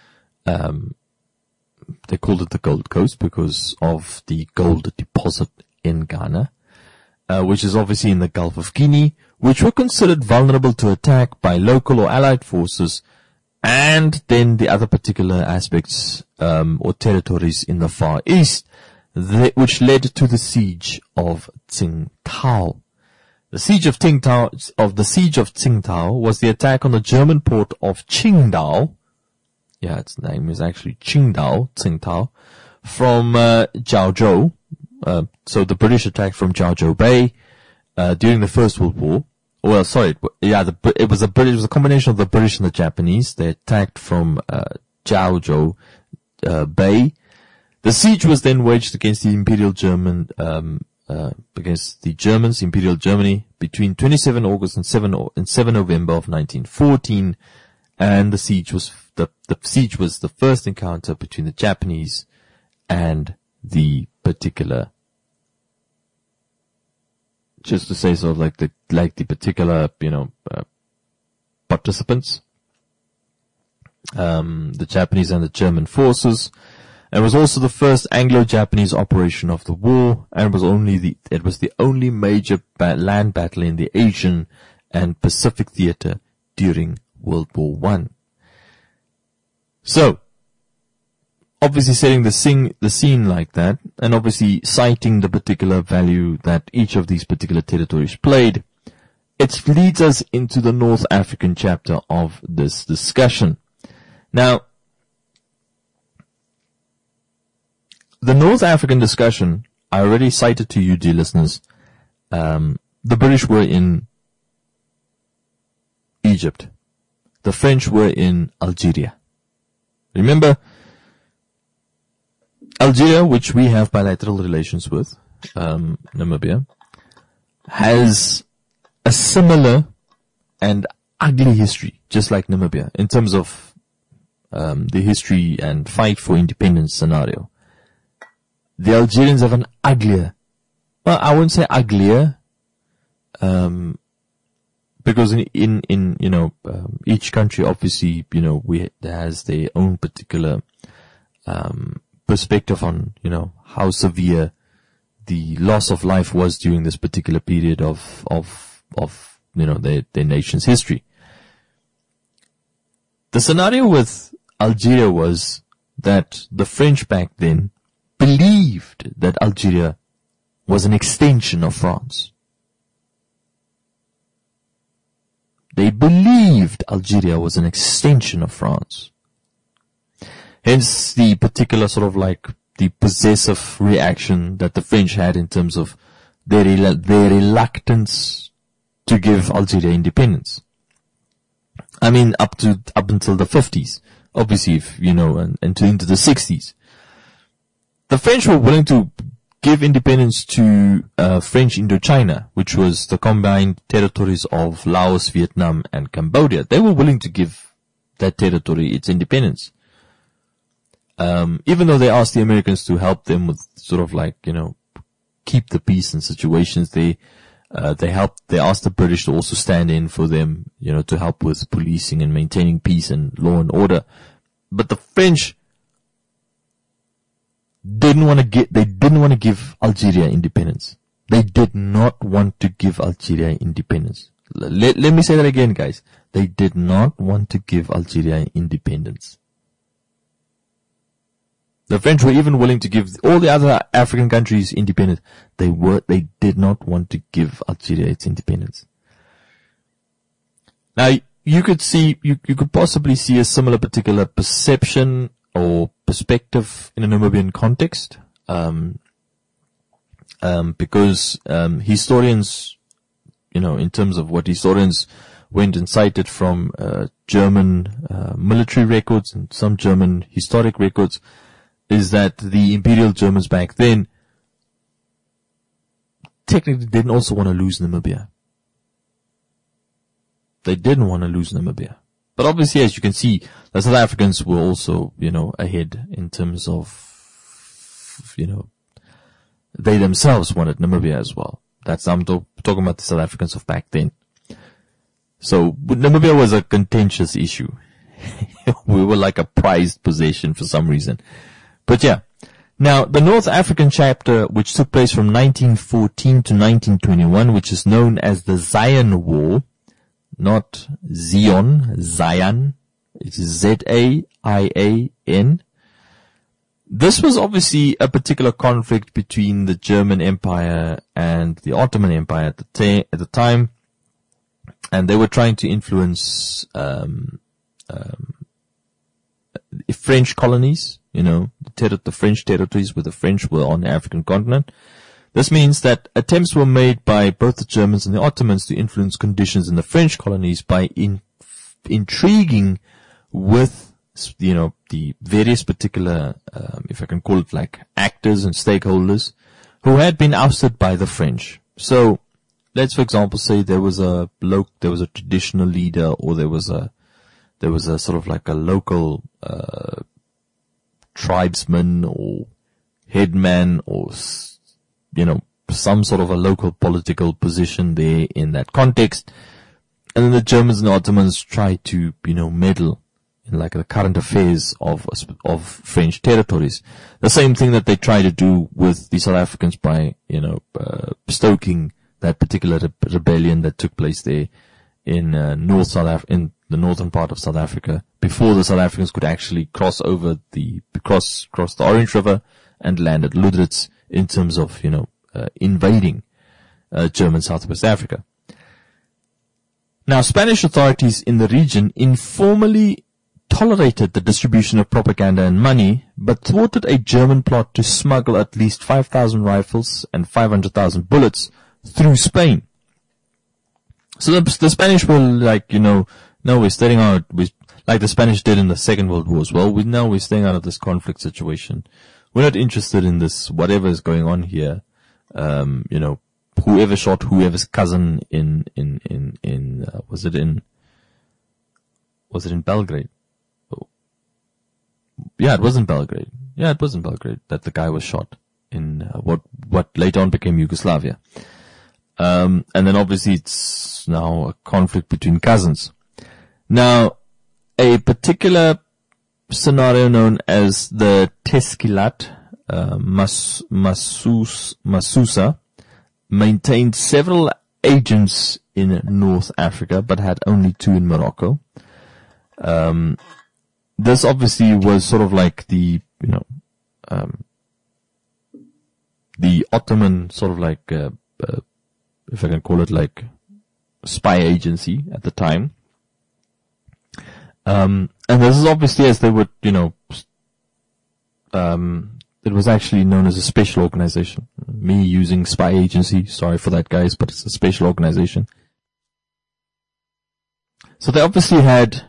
They called it the Gold Coast because of the gold deposit in Ghana, which is obviously in the Gulf of Guinea, which were considered vulnerable to attack by local or allied forces, and then the other particular aspects or territories in the Far East, which led to the siege of Tsingtao. The siege of Tsingtao was the attack on the German port of Qingdao. Yeah, its name is actually Tsingtao, from Jiaozhou. So the British attacked from Jiaozhou Bay during the First World War. Well, sorry, it was a combination of the British and the Japanese. They attacked from Jiaozhou Bay. The siege was then waged against the Imperial German against the Germans, Imperial Germany, between 27 August and 7 November of 1914. And the siege was the first encounter between the Japanese and the particular, just to say sort of like the particular, participants, the Japanese and the German forces. It was also the first Anglo-Japanese operation of the war, and it was the only major land battle in the Asian and Pacific theater during World War I. So, obviously setting the scene like that, and obviously citing the particular value that each of these particular territories played, it leads us into the North African chapter of this discussion. Now, the North African discussion, I already cited to you, dear listeners, the British were in Egypt. The French were in Algeria. Remember, Algeria, which we have bilateral relations with, Namibia, has a similar and ugly history, just like Namibia, in terms of the history and fight for independence scenario. The Algerians have an uglier, well, I wouldn't say uglier, because in each country, obviously, has their own particular, perspective on, how severe the loss of life was during this particular period of their nation's history. The scenario with Algeria was that the French back then believed that Algeria was an extension of France. They believed Algeria was an extension of France. Hence the particular sort of like the possessive reaction that the French had in terms of their reluctance to give Algeria independence. I mean, up until the 50s, obviously, and into the 60s. The French were willing to give independence to French Indochina, which was the combined territories of Laos, Vietnam, and Cambodia. They were willing to give that territory its independence. Even though they asked the Americans to help them with sort of like, keep the peace in situations, they asked the British to also stand in for them, to help with policing and maintaining peace and law and order. But the French didn't want to give Algeria independence. They did not want to give Algeria independence. Let me say that again, guys. They did not want to give Algeria independence. The French were even willing to give all the other African countries independence. They did not want to give Algeria its independence. Now, you could possibly see a similar particular perception or perspective in a Namibian context, because historians, in terms of what historians went and cited from German military records and some German historic records, is that the Imperial Germans back then technically didn't also want to lose Namibia. They didn't want to lose Namibia. But obviously, as you can see, the South Africans were also, ahead in terms of, they themselves wanted Namibia as well. I'm talking about the South Africans of back then. So, Namibia was a contentious issue. We were like a prized possession for some reason. But yeah. Now, the North African chapter, which took place from 1914 to 1921, which is known as the Zayan War, not Zion, it is Z-A-I-A-N. This was obviously a particular conflict between the German Empire and the Ottoman Empire at the time, and they were trying to influence French colonies, the French territories where the French were on the African continent. This means that attempts were made by both the Germans and the Ottomans to influence conditions in the French colonies by intriguing with, the various particular, if I can call it like actors and stakeholders who had been ousted by the French. So, let's for example say there was a traditional leader, or there was a sort of like a local, tribesman or headman, or, some sort of a local political position there in that context. And then the Germans and the Ottomans tried to, meddle in like the current affairs of French territories. The same thing that they tried to do with the South Africans by, stoking that particular rebellion that took place there in in the northern part of South Africa, before the South Africans could actually cross the Orange River and land at Lüderitz, in terms of, invading German Southwest Africa. Now, Spanish authorities in the region informally tolerated the distribution of propaganda and money, but thwarted a German plot to smuggle at least 5,000 rifles and 500,000 bullets through Spain. So the Spanish were like, no, we're staying out, like the Spanish did in the Second World War as well. We're staying out of this conflict situation. We're not interested in this, whatever is going on here. Whoever shot whoever's cousin was it in Belgrade? Oh. Yeah, it was in Belgrade. Yeah, it was in Belgrade that the guy was shot in what later on became Yugoslavia. And then obviously it's now a conflict between cousins. Now, a particular scenario known as the Teskilat Masusa maintained several agents in North Africa, but had only 2 in Morocco. This obviously was sort of like the Ottoman sort of like, if I can call it like spy agency at the time. And this is obviously as they would, it was actually known as a special organization. Me using spy agency, sorry for that guys, but it's a special organization. So they obviously had,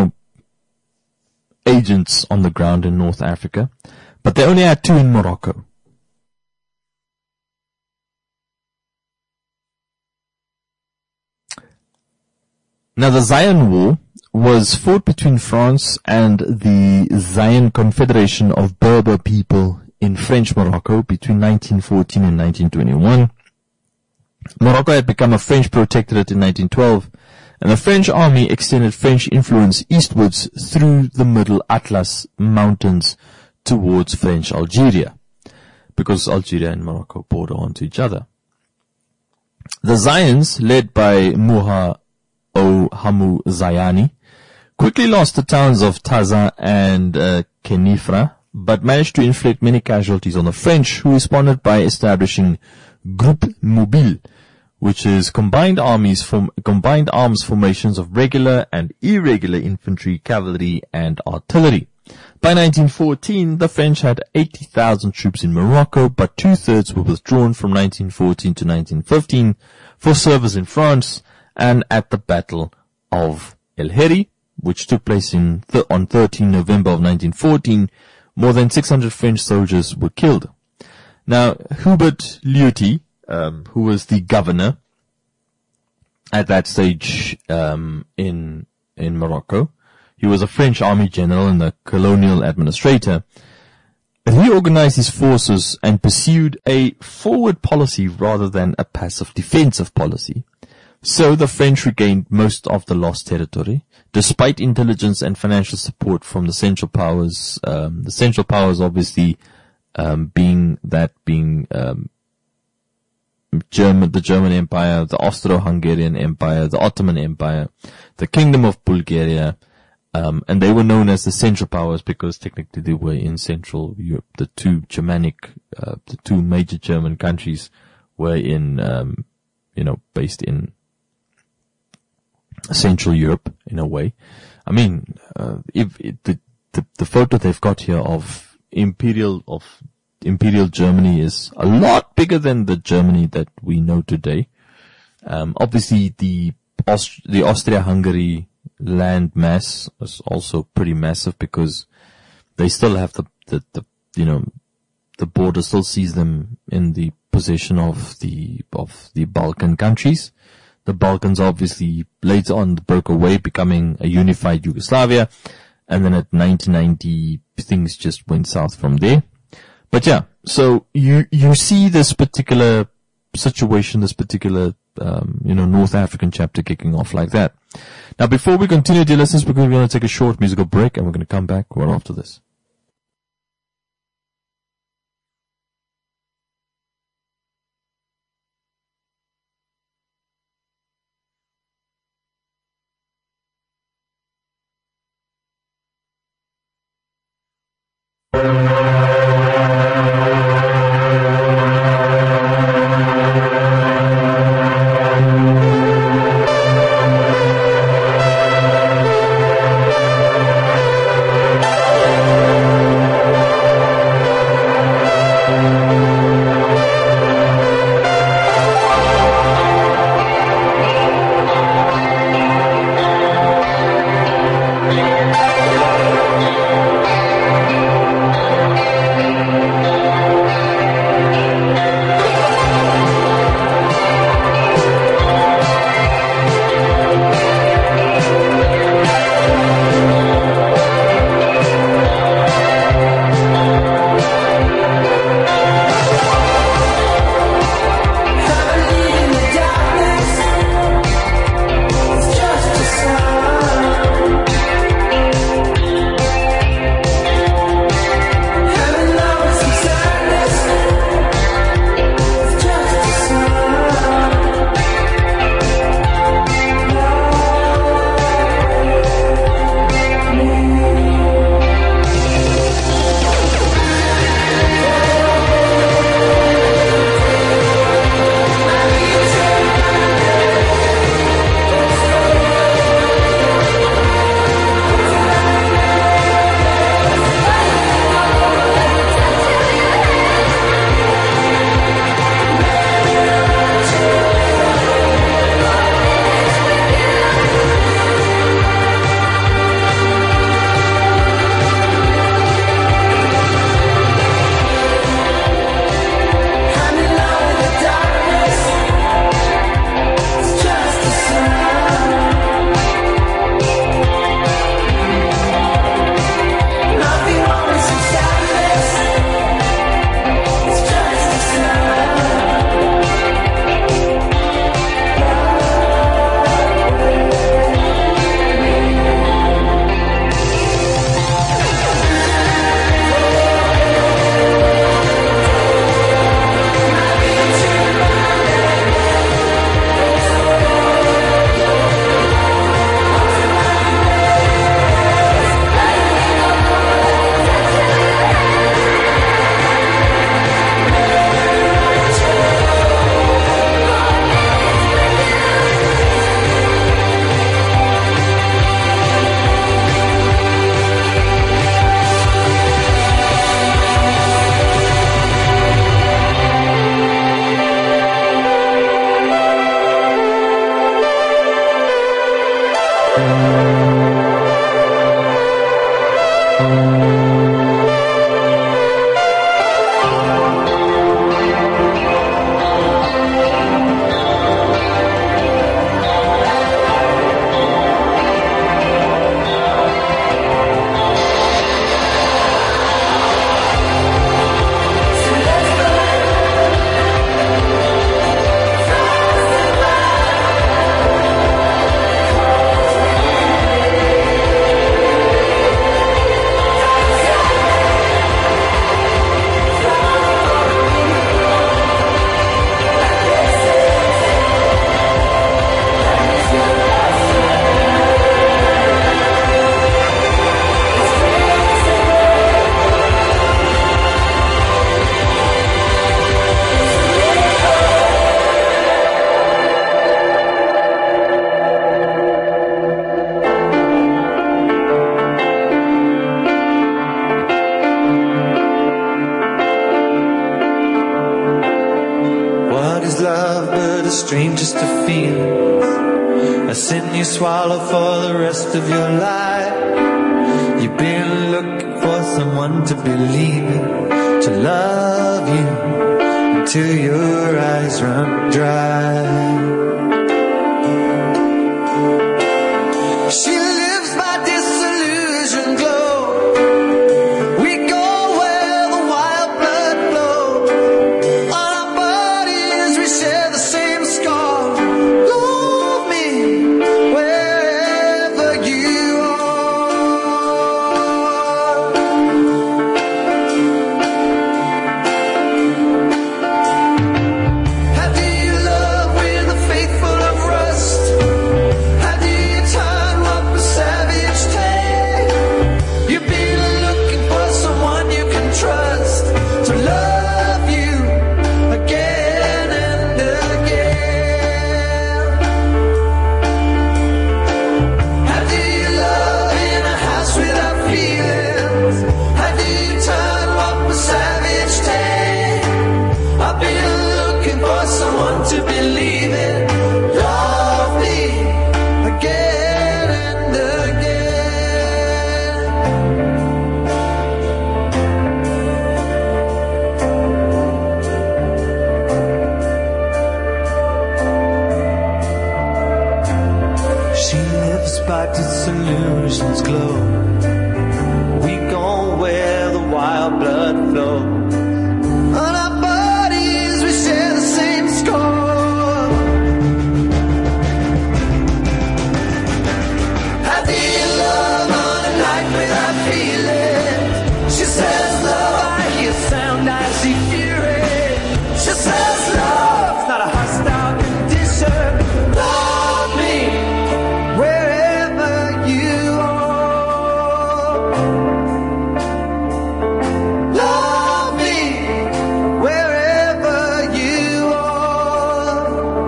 agents on the ground in North Africa, but they only had 2 in Morocco. Now the Zayan War was fought between France and the Zayan Confederation of Berber people in French Morocco between 1914 and 1921. Morocco had become a French protectorate in 1912, and the French army extended French influence eastwards through the Middle Atlas Mountains towards French Algeria, because Algeria and Morocco border onto each other. The Zayans, led by Muha O Hamu Zayani, quickly lost the towns of Taza and Kenifra, but managed to inflict many casualties on the French, who responded by establishing Groupe Mobile, which is combined arms formations of regular and irregular infantry, cavalry, and artillery. By 1914, the French had 80,000 troops in Morocco, but 2/3 were withdrawn from 1914 to 1915 for service in France and at the Battle of El Heri, which took place on 13 November of 1914. More than 600 French soldiers were killed. Now, Hubert Lüthi, who was the governor at that stage in Morocco, he was a French army general and a colonial administrator, reorganized his forces and pursued a forward policy rather than a passive defensive policy. So the French regained most of the lost territory, despite intelligence and financial support from the Central Powers. The Central Powers obviously being the German Empire, the Austro-Hungarian Empire, the Ottoman Empire, the Kingdom of Bulgaria, and they were known as the Central Powers because technically they were in Central Europe. The two major German countries were based in Central Europe in a way. I mean, the photo they've got here of Imperial Germany is a lot bigger than the Germany that we know today. Obviously the Austria-Hungary land mass is also pretty massive because they still have the border still sees them in the possession of the Balkan countries. The Balkans obviously later on broke away, becoming a unified Yugoslavia. And then at 1990, things just went south from there. But yeah, so you see this particular situation, this particular, North African chapter kicking off like that. Now, before we continue, dear listeners, we're going to take a short musical break and we're going to come back right after this. strangest of feelings, a sin you swallow for the rest of your life. You've been looking for someone to believe in, to love you until you're eyes run dry. She lives by disillusion glow. We go where the wild blood flows. On our bodies we share the same scar. Love me wherever you are. How do you love with a faith full of rust? How do you turn what was savage take? You've been looking for someone you can trust to love you again and again. How do you love in a house without feelings? How do you turn what was savage take? I've been looking for someone to believe in. Love me again and again. She lives by disillusion's glow. We go where the wild blood flows. On our bodies we share the same score. How do you love on a night without feeling? She says love, I hear sound, I see fury. She says love's not a hostile condition. Love me wherever you are. Love me wherever you are.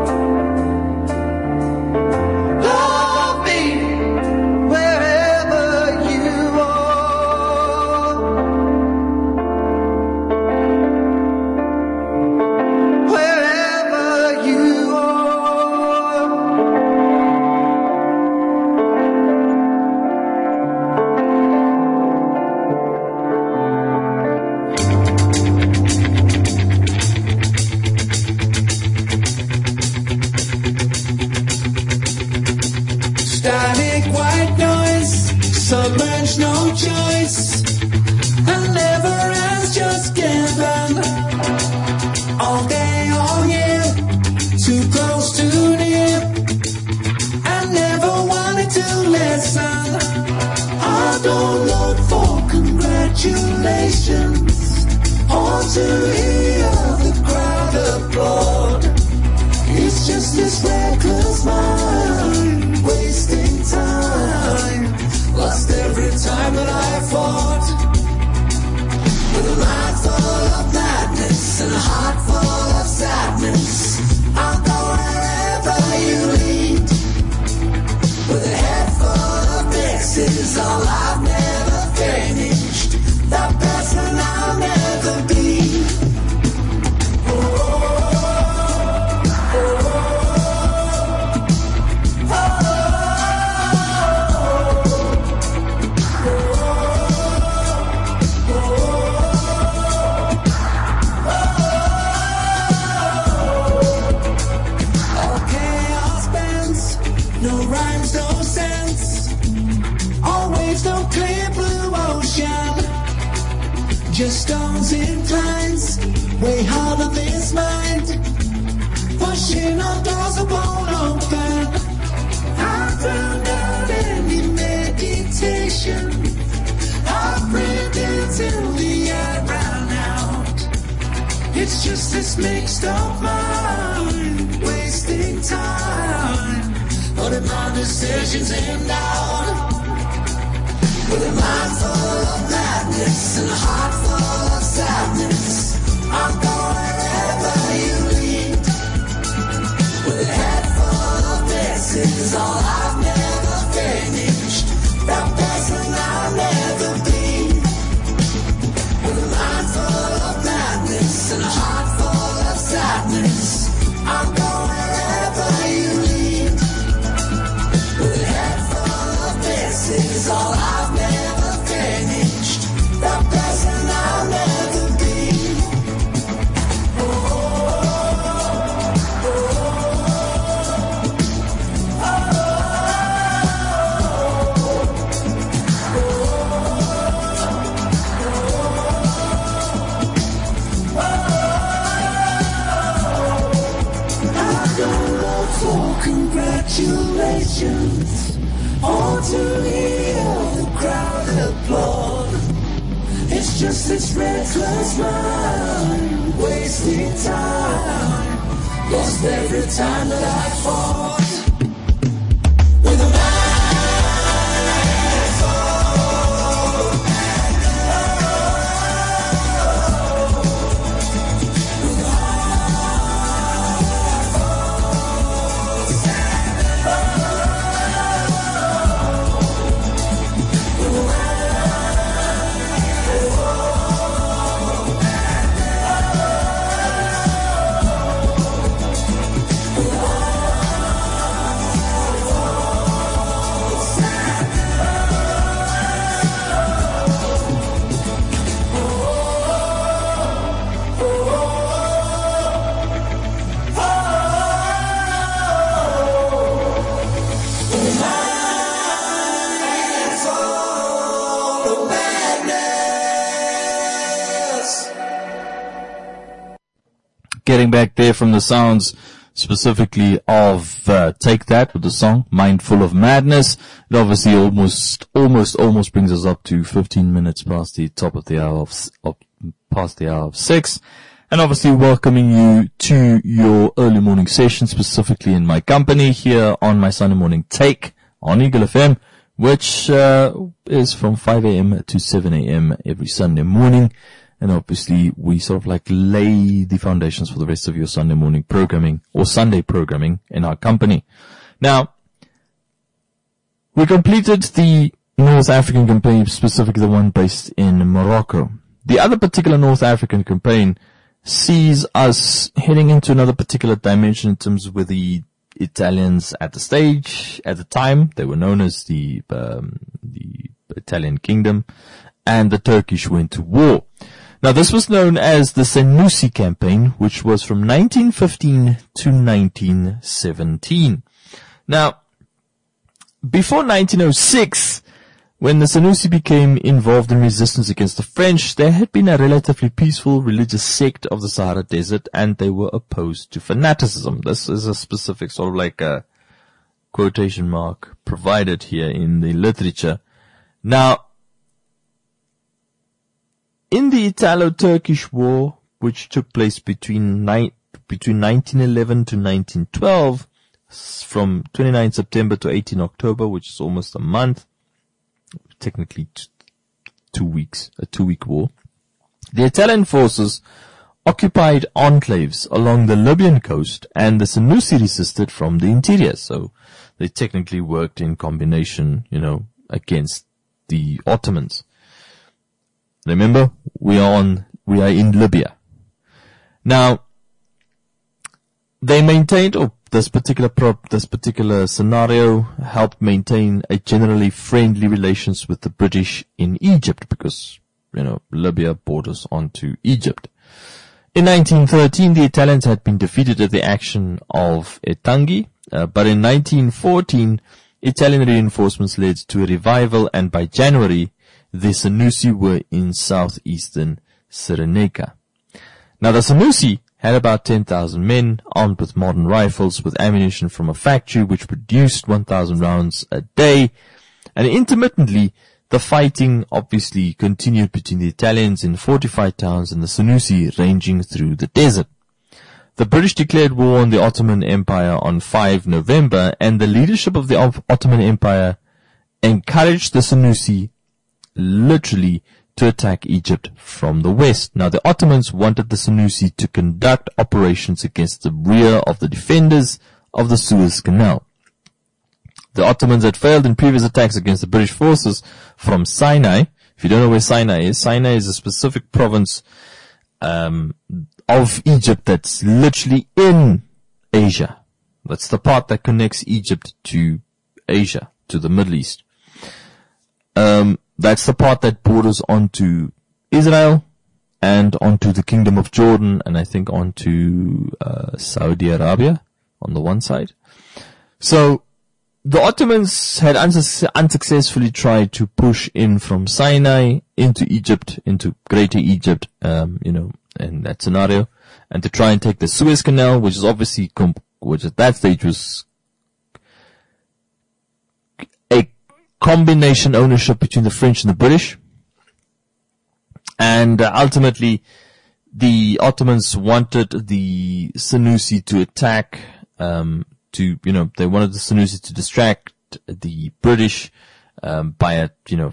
Love me wherever you are. Wherever you are. Static white noise, submerged, no choice, and never has just given. All day, all year, too close, too near, and never wanted to listen. I don't look for congratulations or to hear the crowd applaud. It's just this reckless mind, wasting time. Lost every time that I fought. With a mind full of madness and a heart full of sadness, I'll go wherever you lead. With a head full of mixes, all I've never finished, the person I'll never be. All chaos bends, no rhymes, no sense. All waves, no clear blue ocean. Just stones inclines, way harder this mind. Pushing on doors that won't open. I found out any meditation. I breathed until the air ran out. It's just this mixed up mind, wasting time. Putting my decisions in down. With a mind full of madness and a heart full of sadness, I'll go wherever you lead. With a head full of misses, all I've never finished, that person I'll never be. With a mind full of madness and a heart full of sadness, I'll go wherever you lead. With a head full of misses, all I've never finished, that person I'll never be. Congratulations, all to hear the crowd applaud. It's just this reckless mind, wasting time, lost every time that I fought with a man. Getting back there from the sounds specifically of Take That with the song Mindful of Madness. It obviously almost brings us up to 15 minutes past the top of the hour past the hour of 6. And obviously welcoming you to your early morning session, specifically in my company here on my Sunday morning take on Eagle FM, which is from 5 a.m. to 7 a.m. every Sunday morning. And obviously we sort of like lay the foundations for the rest of your Sunday morning programming or Sunday programming in our company. Now, we completed the North African campaign, specifically the one based in Morocco. The other particular North African campaign sees us heading into another particular dimension in terms of where the Italians at the time, they were known as the Italian Kingdom, and the Turkish went to war. Now, this was known as the Senussi campaign, which was from 1915 to 1917. Now, before 1906, when the Senussi became involved in resistance against the French, they had been a relatively peaceful religious sect of the Sahara Desert, and they were opposed to fanaticism. This is a specific sort of like a quotation mark provided here in the literature. Now, in the Italo-Turkish War, which took place between 1911 to 1912, from 29 September to 18 October, which is almost a month, technically 2 weeks, a 2-week war, the Italian forces occupied enclaves along the Libyan coast, and the Senussi resisted from the interior. So they technically worked in combination, against the Ottomans. Remember, we are in Libya. Now, they maintained, this particular scenario helped maintain a generally friendly relations with the British in Egypt because, Libya borders onto Egypt. In 1913, the Italians had been defeated at the action of Etangi, but in 1914, Italian reinforcements led to a revival, and by January, the Senussi were in southeastern Cyrenaica. Now, the Senussi had about 10,000 men armed with modern rifles with ammunition from a factory which produced 1,000 rounds a day. And intermittently, the fighting obviously continued between the Italians in fortified towns and the Senussi ranging through the desert. The British declared war on the Ottoman Empire on 5 November, and the leadership of the Ottoman Empire encouraged the Senussi literally to attack Egypt from the west. Now, the Ottomans wanted the Senussi to conduct operations against the rear of the defenders of the Suez Canal. The Ottomans had failed in previous attacks against the British forces from Sinai. If you don't know where Sinai is a specific province of Egypt that's literally in Asia. That's the part that connects Egypt to Asia, to the Middle East. That's the part that borders onto Israel and onto the Kingdom of Jordan, and I think onto Saudi Arabia on the one side. So the Ottomans had unsuccessfully tried to push in from Sinai into Egypt, into Greater Egypt, in that scenario, and to try and take the Suez Canal, which is obviously, which at that stage was combination ownership between the French and the British. And ultimately, the Ottomans wanted the Senussi to attack, they wanted the Senussi to distract the British, by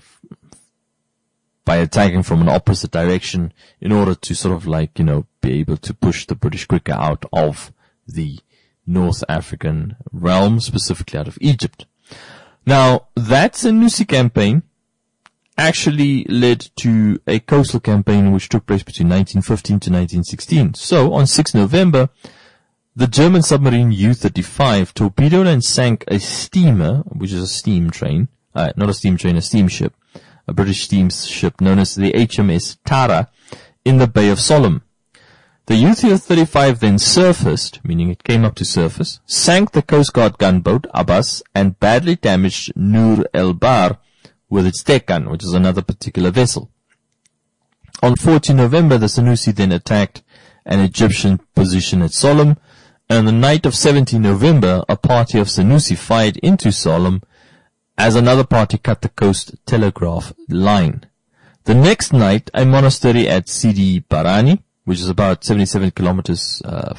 attacking from an opposite direction in order to sort of be able to push the British quicker out of the North African realm, specifically out of Egypt. Now, that Senussi campaign actually led to a coastal campaign which took place between 1915 to 1916. So, on 6 November, the German submarine U-35 torpedoed and sank a steamer, which is a steam train, not a steam train, a steamship, a British steamship known as the HMS Tara, in the Bay of Sollum. The U-35 then surfaced, meaning it came up to surface, sank the Coast Guard gunboat Abbas, and badly damaged Nur el-Bar with its deck gun, which is another particular vessel. On 14 November, the Senussi then attacked an Egyptian position at Sollum, and on the night of 17 November, a party of Senussi fired into Sollum as another party cut the coast telegraph line. The next night, a monastery at Sidi Barani, which is about 77 kilometers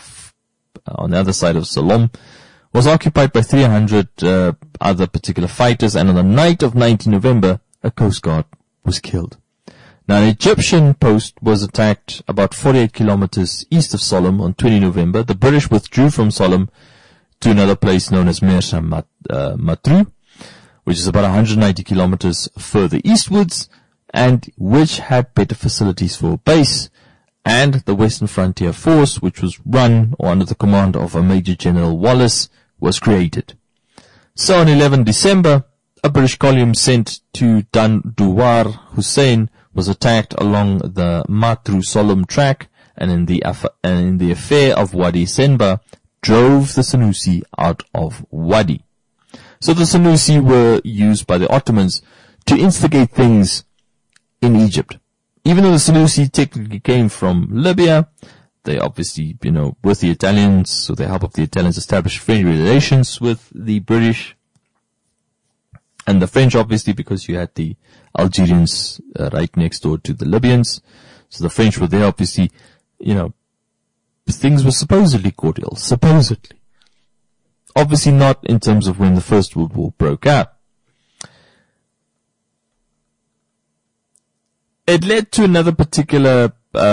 on the other side of Sollum, was occupied by 300 other particular fighters, and on the night of 19 November, a coast guard was killed. Now, an Egyptian post was attacked about 48 kilometers east of Sollum on 20 November. The British withdrew from Sollum to another place known as Mersa Matruh, which is about 190 kilometers further eastwards, and which had better facilities for a base. And the Western Frontier Force, which was run or under the command of a Major General Wallace, was created. So on 11 December, a British column sent to Dandawar Hussein was attacked along the Matruh-Sollum track, and in the affair of Wadi Senba, drove the Senussi out of Wadi. So the Senussi were used by the Ottomans to instigate things in Egypt. Even though the Senussi technically came from Libya, they obviously, with the Italians, with the help of the Italians, established friendly relations with the British. And the French, obviously, because you had the Algerians right next door to the Libyans. So the French were there, obviously, things were supposedly cordial. Supposedly. Obviously not in terms of when the First World War broke out. It led to another particular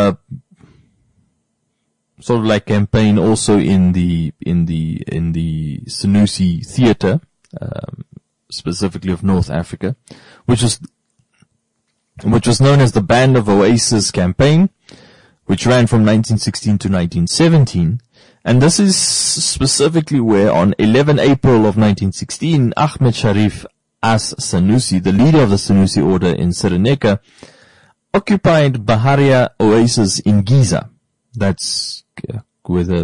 sort of like campaign also in the Senussi theater, specifically of North Africa, which was known as the Band of Oasis campaign, which ran from 1916 to 1917. And this is specifically where on 11 April of 1916, Ahmed Sharif as-Senussi, the leader of the Senussi order in Cyrenaica, occupied Baharia Oasis in Giza. That's where the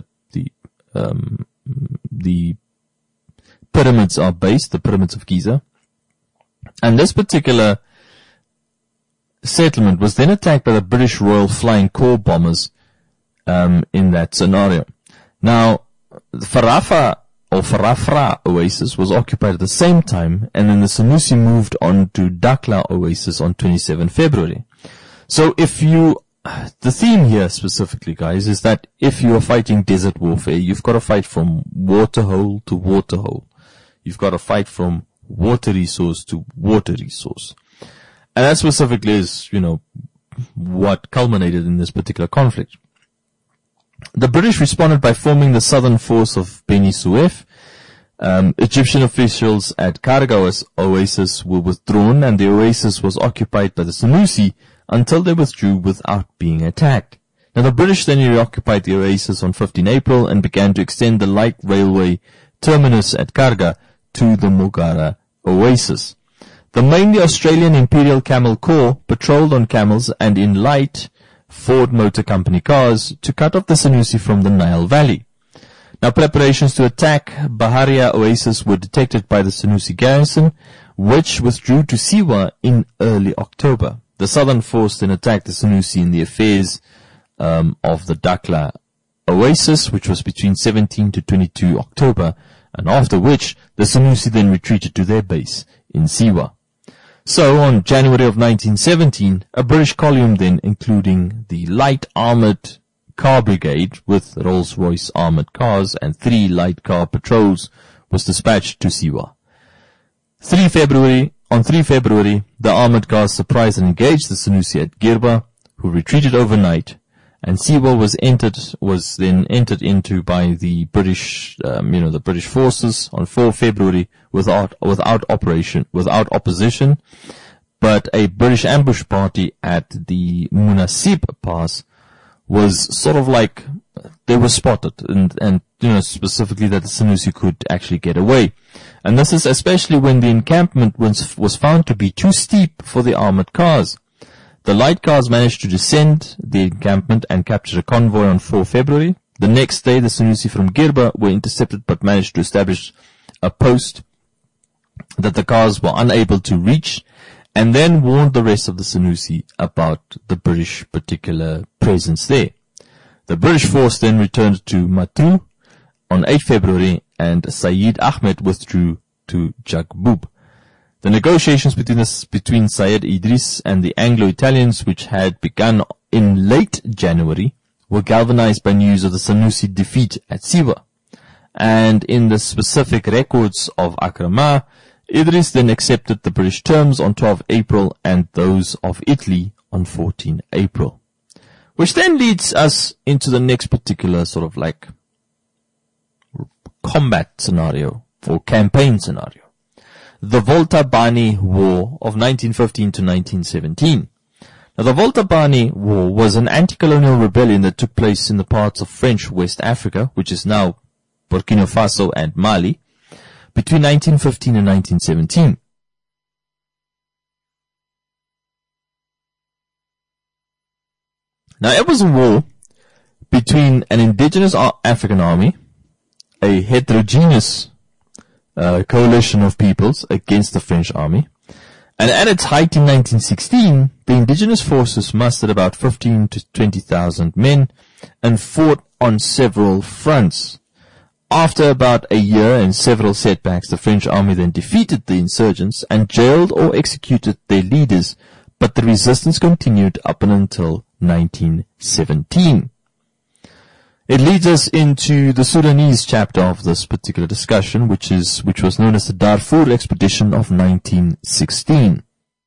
pyramids are based, the pyramids of Giza. And this particular settlement was then attacked by the British Royal Flying Corps bombers in that scenario. Now, the Farafra Oasis was occupied at the same time, and then the Senussi moved on to Dakhla Oasis on 27 February. So the theme here specifically, guys, is that if you are fighting desert warfare, you've got to fight from waterhole to waterhole. You've got to fight from water resource to water resource. And that specifically is, what culminated in this particular conflict. The British responded by forming the southern force of Beni Suef. Egyptian officials at Karga Oasis were withdrawn, and the oasis was occupied by the Senussi until they withdrew without being attacked. Now, the British then reoccupied the oasis on 15 April and began to extend the light railway terminus at Karga to the Mogara Oasis. The mainly Australian Imperial Camel Corps patrolled on camels and in light Ford Motor Company cars to cut off the Senussi from the Nile Valley. Now, preparations to attack Baharia Oasis were detected by the Senussi garrison, which withdrew to Siwa in early October. The southern force then attacked the Senussi in the affairs of the Dakhla Oasis, which was between 17 to 22 October, and after which the Senussi then retreated to their base in Siwa. So on January of 1917, a British column then, including the Light Armored Car Brigade with Rolls-Royce armored cars and 3 light car patrols, was dispatched to Siwa. On 3 February, the armored cars surprised and engaged the Senussi at Girba, who retreated overnight, and Siwa was then entered into by the British, the British forces on 4 February without opposition, but a British ambush party at the Munasib Pass was sort of like, they were spotted and specifically that the Senussi could actually get away. And this is especially when the encampment was found to be too steep for the armored cars. The light cars managed to descend the encampment and capture a convoy on 4 February. The next day, the Senussi from Girba were intercepted but managed to establish a post that the cars were unable to reach, and then warned the rest of the Senussi about the British particular presence there. The British force then returned to Matru on 8 February, and Sayyid Ahmed withdrew to Jagbub. The negotiations between Sayyid Idris and the Anglo-Italians, which had begun in late January, were galvanized by news of the Senussi defeat at Siwa. And in the specific records of Akrama, Idris then accepted the British terms on 12 April and those of Italy on 14 April. Which then leads us into the next particular sort of like combat scenario or campaign scenario. The Volta Bani War of 1915 to 1917. Now, the Volta Bani War was an anti-colonial rebellion that took place in the parts of French West Africa, which is now Burkina Faso and Mali, between 1915 and 1917. Now, it was a war between an indigenous African army, a heterogeneous coalition of peoples against the French army. And at its height in 1916, the indigenous forces mustered about 15 to 20,000 men and fought on several fronts. After about a year and several setbacks, the French army then defeated the insurgents and jailed or executed their leaders, but the resistance continued up until 1917. It leads us into the Sudanese chapter of this particular discussion, which was known as the Darfur Expedition of 1916.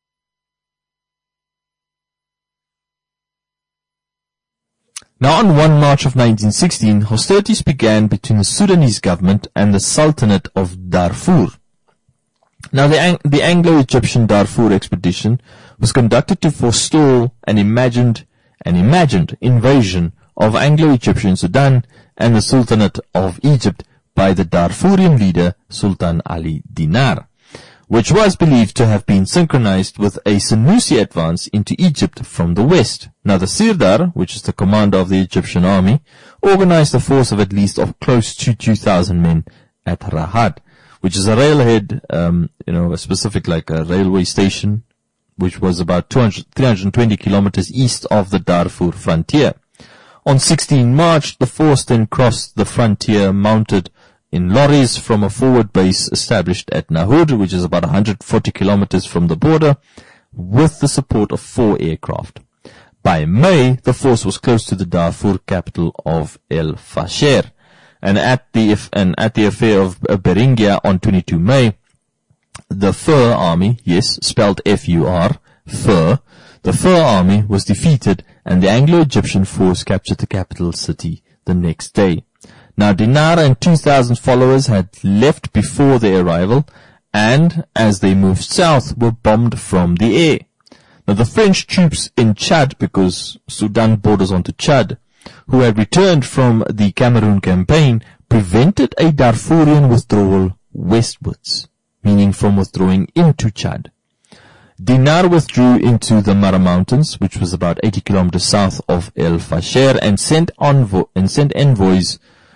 Now, on 1 March of 1916, hostilities began between the Sudanese government and the Sultanate of Darfur. Now, the Anglo-Egyptian Darfur Expedition was conducted to forestall an imagined invasion of Anglo-Egyptian Sudan and the Sultanate of Egypt by the Darfurian leader Sultan Ali Dinar, which was believed to have been synchronized with a Senussi advance into Egypt from the west. Now, the Sirdar, which is the commander of the Egyptian army, organized a force of at least close to 2,000 men at Rahad, which is a railhead, a specific like a railway station, which was about 320 kilometers east of the Darfur frontier. On 16 March, the force then crossed the frontier mounted in lorries from a forward base established at Nahud, which is about 140 kilometers from the border, with the support of 4 aircraft. By May, the force was close to the Darfur capital of El Fasher, and at the affair of Beringia on 22 May, the Fur Army, yes, spelled F-U-R, Fur, the Fur Army was defeated and the Anglo-Egyptian force captured the capital city the next day. Now, Dinar and 2,000 followers had left before their arrival, and as they moved south, were bombed from the air. Now, the French troops in Chad, because Sudan borders onto Chad, who had returned from the Cameroon campaign, prevented a Darfurian withdrawal westwards, meaning from withdrawing into Chad. Dinar withdrew into the Mara Mountains, which was about 80 kilometers south of El Fasher, and sent envoys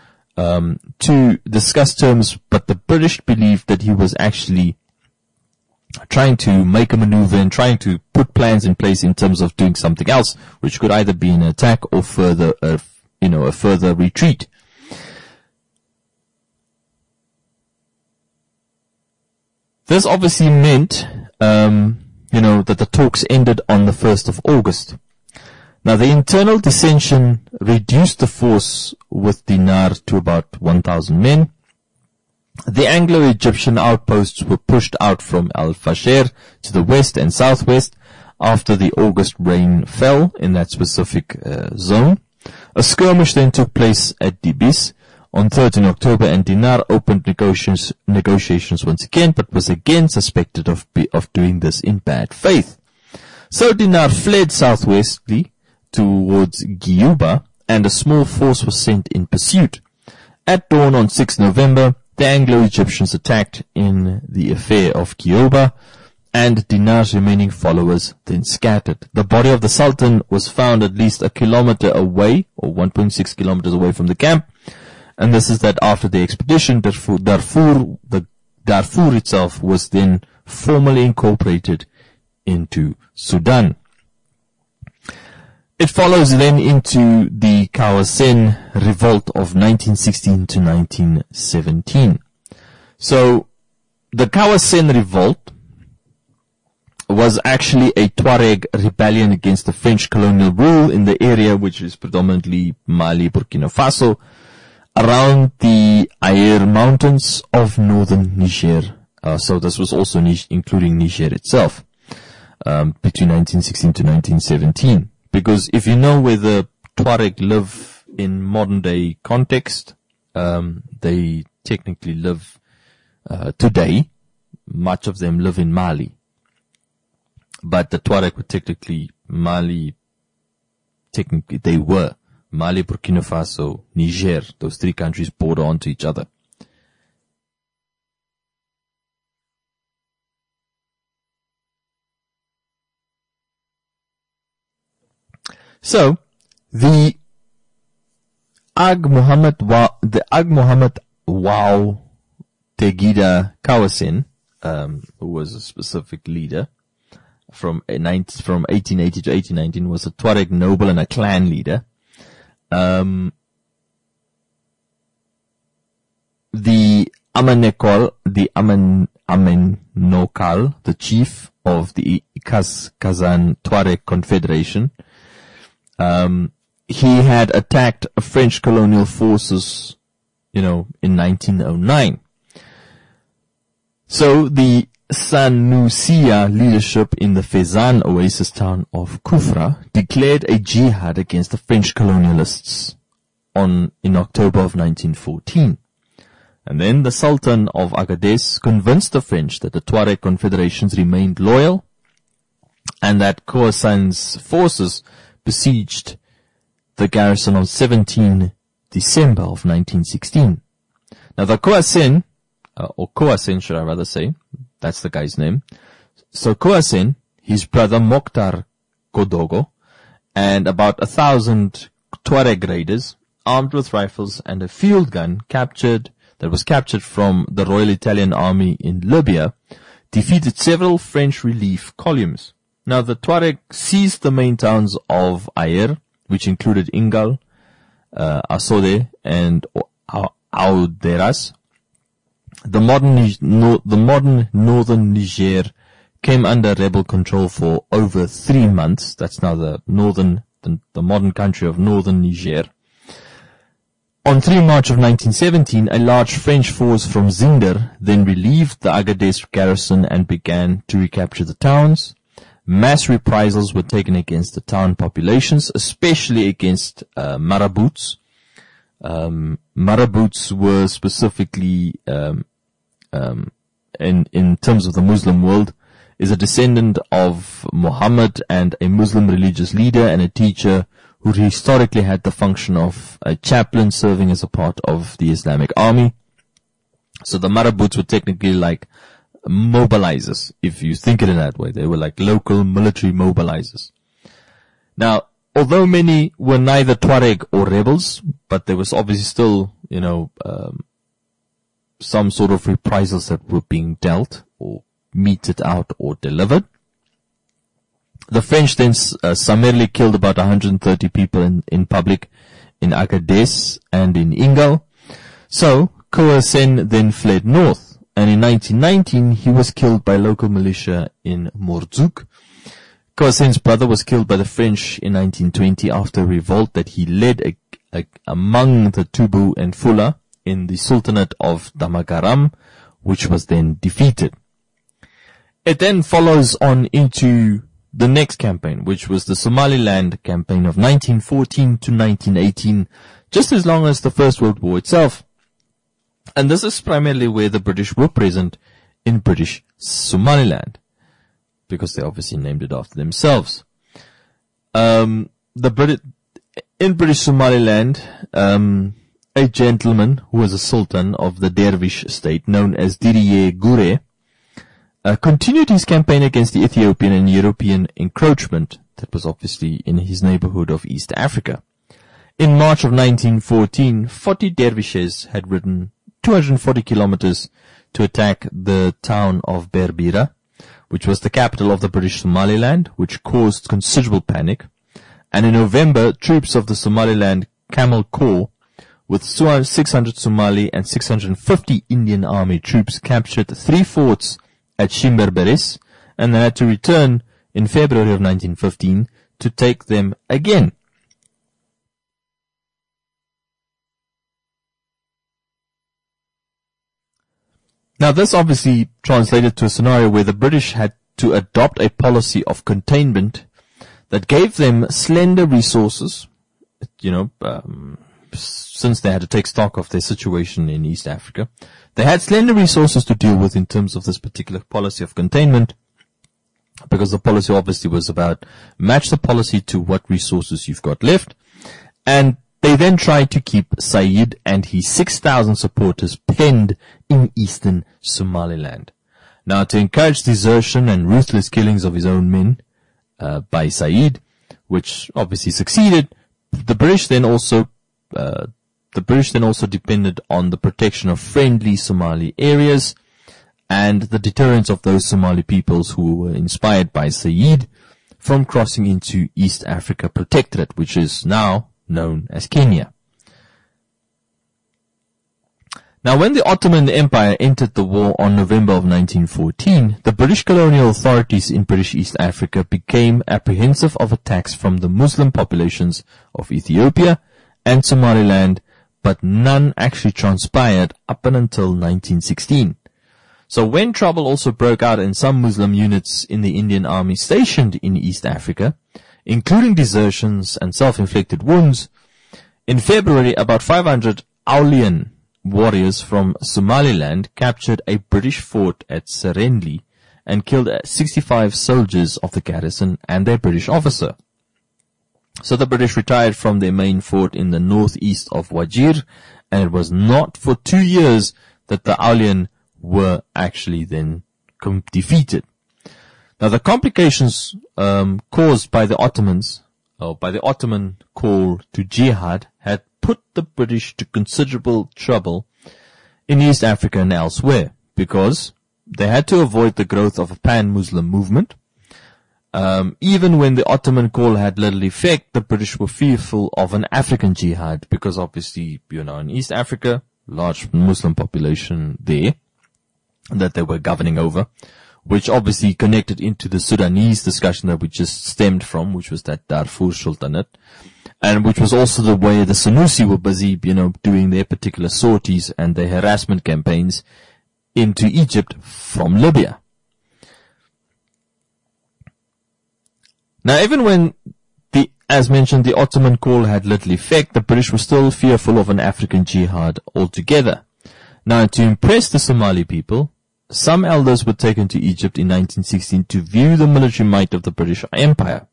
to discuss terms, but the British believed that he was actually trying to make a maneuver and trying to put plans in place in terms of doing something else, which could either be an attack or further, a further retreat. This obviously meant that the talks ended on the 1st of August. Now, the internal dissension reduced the force with Dinar to about 1,000 men. The Anglo-Egyptian outposts were pushed out from Al-Fasher to the west and southwest after the August rain fell in that specific zone. A skirmish then took place at Dibis on 13 October, and Dinar opened negotiations once again, but was again suspected of doing this in bad faith. So Dinar fled southwestly towards Giuba, and a small force was sent in pursuit. At dawn on 6 November, the Anglo-Egyptians attacked in the affair of Giuba, and Dinar's remaining followers then scattered. The body of the Sultan was found at least a kilometer away, or 1.6 kilometers away from the camp, and this is that after the expedition, Darfur itself was then formally incorporated into Sudan. It follows then into the Kawasen revolt of 1916 to 1917. So, the Kawasen revolt was actually a Tuareg rebellion against the French colonial rule in the area, which is predominantly Mali, Burkina Faso, around the Aïr mountains of northern Niger. So this was also including Niger itself, between 1916 to 1917. Because if you know where the Tuareg live in modern day context, they technically live, today, much of them live in Mali. But the Tuareg were technically they were Mali, Burkina Faso, Niger. Those three countries border onto each other. So, the Ag Muhammad Wao Tegida Kawasen, who was a specific leader from 1880 to 1819, was a Tuareg noble and a clan leader. The Amenokal, the chief of the Kazan Tuareg Confederation, he had attacked French colonial forces, in 1909. So the Sanusiya leadership in the Fezzan oasis town of Kufra declared a jihad against the French colonialists in October of 1914. And then the Sultan of Agadez convinced the French that the Tuareg confederations remained loyal and that Khorasan's forces besieged the garrison on 17 December of 1916. Now the Khorasan, or Khorasan should I rather say, that's the guy's name. So Khorasan, his brother Mokhtar Kodogo, and about 1,000 Tuareg raiders, armed with rifles and a field gun that was captured from the Royal Italian Army in Libya, defeated several French relief columns. Now the Tuareg seized the main towns of Aïr, which included Ingal, Asode, and Aouderas. The modern northern Niger came under rebel control for over 3 months. That's now the modern country of northern Niger. On 3 March of 1917, a large French force from Zinder then relieved the Agadez garrison and began to recapture the towns. Mass reprisals were taken against the town populations, especially against marabouts. Marabouts were specifically, in terms of the Muslim world, is a descendant of Muhammad and a Muslim religious leader and a teacher who historically had the function of a chaplain serving as a part of the Islamic army. So the marabouts were technically like mobilizers, if you think it in that way. They were like local military mobilizers. Now, although many were neither Tuareg or rebels, but there was obviously still, some sort of reprisals that were being dealt or meted out or delivered. The French then summarily killed about 130 people in public in Agadez and in Ingal. So Khorasan then fled north, And in 1919, he was killed by local militia in Morzuk. Khoisen's brother was killed by the French in 1920 after a revolt that he led among the Tubu and Fula in the Sultanate of Damagaram, which was then defeated. It then follows on into the next campaign, which was the Somaliland campaign of 1914 to 1918, just as long as the First World War itself. And this is primarily where the British were present in British Somaliland, because they obviously named it after themselves. In British Somaliland, a gentleman who was a sultan of the Dervish state known as Diriye Gure continued his campaign against the Ethiopian and European encroachment that was obviously in his neighborhood of East Africa. In March of 1914, 40 dervishes had ridden 240 kilometers to attack the town of Berbera, which was the capital of the British Somaliland, which caused considerable panic. And in November, troops of the Somaliland Camel Corps, with 600 Somali and 650 Indian Army troops, captured 3 forts at Shimberberis, and they had to return in February of 1915 to take them again. Now, this obviously translated to a scenario where the British had to adopt a policy of containment that gave them slender resources, since they had to take stock of their situation in East Africa. They had slender resources to deal with in terms of this particular policy of containment, because the policy obviously was about match the policy to what resources you've got left. And they then tried to keep Said and his 6,000 supporters penned in eastern Somaliland. Now, to encourage desertion and ruthless killings of his own men by Said, which obviously succeeded, the British then also depended on the protection of friendly Somali areas and the deterrence of those Somali peoples who were inspired by Said from crossing into East Africa Protectorate, which is now known as Kenya. Now, when the Ottoman Empire entered the war on November of 1914, the British colonial authorities in British East Africa became apprehensive of attacks from the Muslim populations of Ethiopia and Somaliland, but none actually transpired up until 1916. So when trouble also broke out in some Muslim units in the Indian Army stationed in East Africa, including desertions and self-inflicted wounds, in February about 500 Aulian warriors from Somaliland captured a British fort at Serendli and killed 65 soldiers of the garrison and their British officer. So the British retired from their main fort in the northeast of Wajir, and it was not for 2 years that the Aulian were actually then defeated. Now, the complications caused by the Ottomans, or by the Ottoman call to jihad, had put the British to considerable trouble in East Africa and elsewhere, because they had to avoid the growth of a pan-Muslim movement. Even when the Ottoman call had little effect, the British were fearful of an African jihad, because obviously, in East Africa, large Muslim population there that they were governing over, which obviously connected into the Sudanese discussion that we just stemmed from, which was that Darfur Sultanate, and which was also the way the Senussi were busy, doing their particular sorties and their harassment campaigns into Egypt from Libya. Now, even when as mentioned, the Ottoman call had little effect, the British were still fearful of an African jihad altogether. Now, to impress the Somali people, some elders were taken to Egypt in 1916 to view the military might of the British Empire.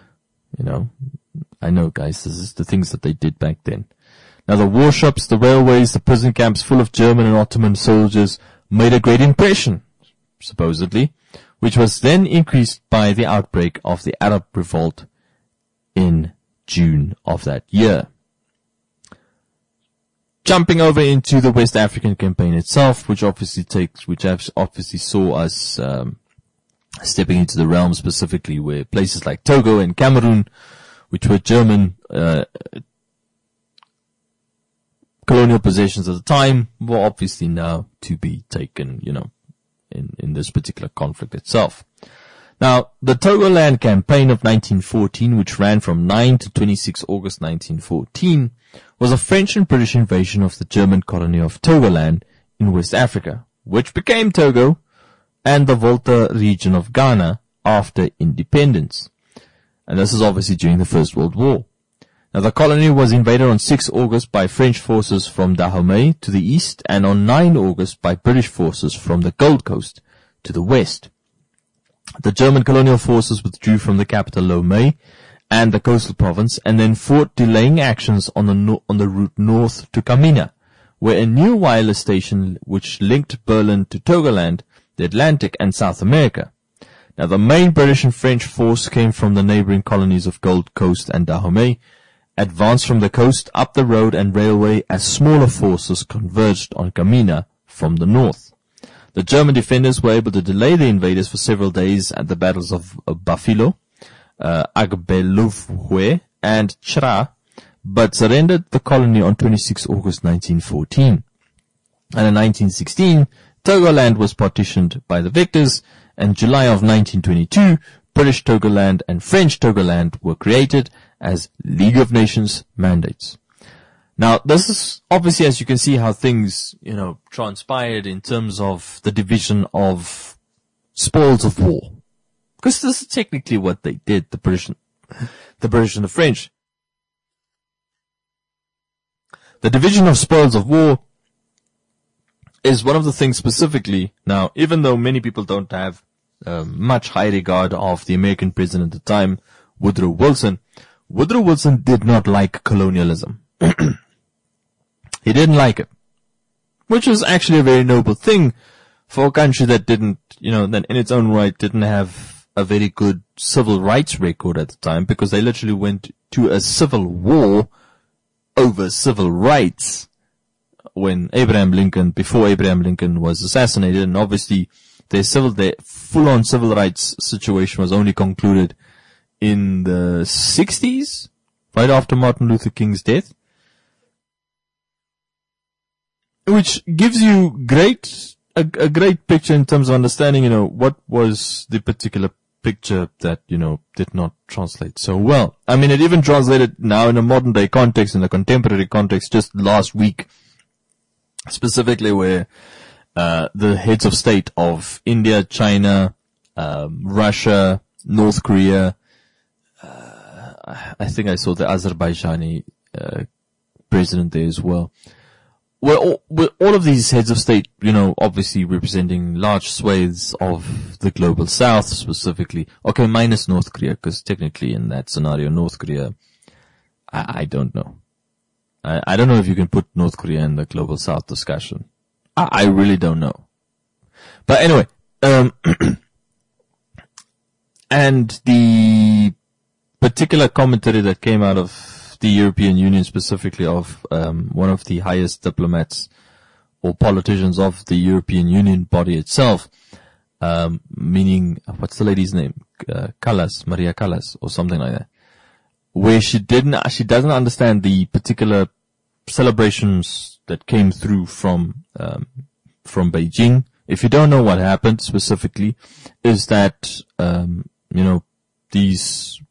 I know, guys, this is the things that they did back then. Now, the warships, the railways, the prison camps full of German and Ottoman soldiers made a great impression, supposedly, which was then increased by the outbreak of the Arab Revolt in June of that year. Jumping over into the West African campaign itself, which obviously saw us stepping into the realm specifically where places like Togo and Cameroon, which were German colonial possessions at the time were obviously now to be taken, in this particular conflict itself. Now, the Togoland campaign of 1914, which ran from 9 to 26 August 1914, was a French and British invasion of the German colony of Togoland in West Africa, which became Togo and the Volta region of Ghana after independence. And this is obviously during the First World War. Now, the colony was invaded on 6 August by French forces from Dahomey to the east and on 9 August by British forces from the Gold Coast to the west. The German colonial forces withdrew from the capital Lomé and the coastal province and then fought delaying actions on the route north to Kamina, where a new wireless station which linked Berlin to Togoland, the Atlantic and South America. Now, the main British and French force came from the neighboring colonies of Gold Coast and Dahomey, advanced from the coast up the road and railway as smaller forces converged on Kamina from the north. The German defenders were able to delay the invaders for several days at the battles of Bafilo, Agbeluvwe, and Chra, but surrendered the colony on 26 August 1914. And in 1916, Togoland was partitioned by the victors, and July of 1922, British Togoland and French Togoland were created as League of Nations mandates. Now, this is obviously, as you can see, how things, transpired in terms of the division of spoils of war. Because this is technically what they did, the British and the French. The division of spoils of war is one of the things specifically. Now, even though many people don't have much high regard of the American president at the time, Woodrow Wilson did not like colonialism. He didn't like it, which was actually a very noble thing for a country that didn't, that in its own right didn't have a very good civil rights record at the time, because they literally went to a civil war over civil rights before Abraham Lincoln was assassinated, and obviously their full-on civil rights situation was only concluded in the 60s, right after Martin Luther King's death. Which gives you a great picture in terms of understanding, what was the particular picture that, did not translate so well. I mean, it even translated now in a modern day context, in a contemporary context, just last week, specifically where, the heads of state of India, China, Russia, North Korea, I think I saw the Azerbaijani, president there as well. Where all of these heads of state, obviously representing large swathes of the global south specifically. Okay, minus North Korea, because technically in that scenario, North Korea, I don't know. I don't know if you can put North Korea in the global south discussion. I really don't know. But anyway, and the particular commentary that came out of the European Union, specifically of one of the highest diplomats or politicians of the European Union body itself, meaning, what's the lady's name? Maria Callas, or something like that, where she doesn't understand the particular celebrations that came through from Beijing. If you don't know what happened specifically, is that, these,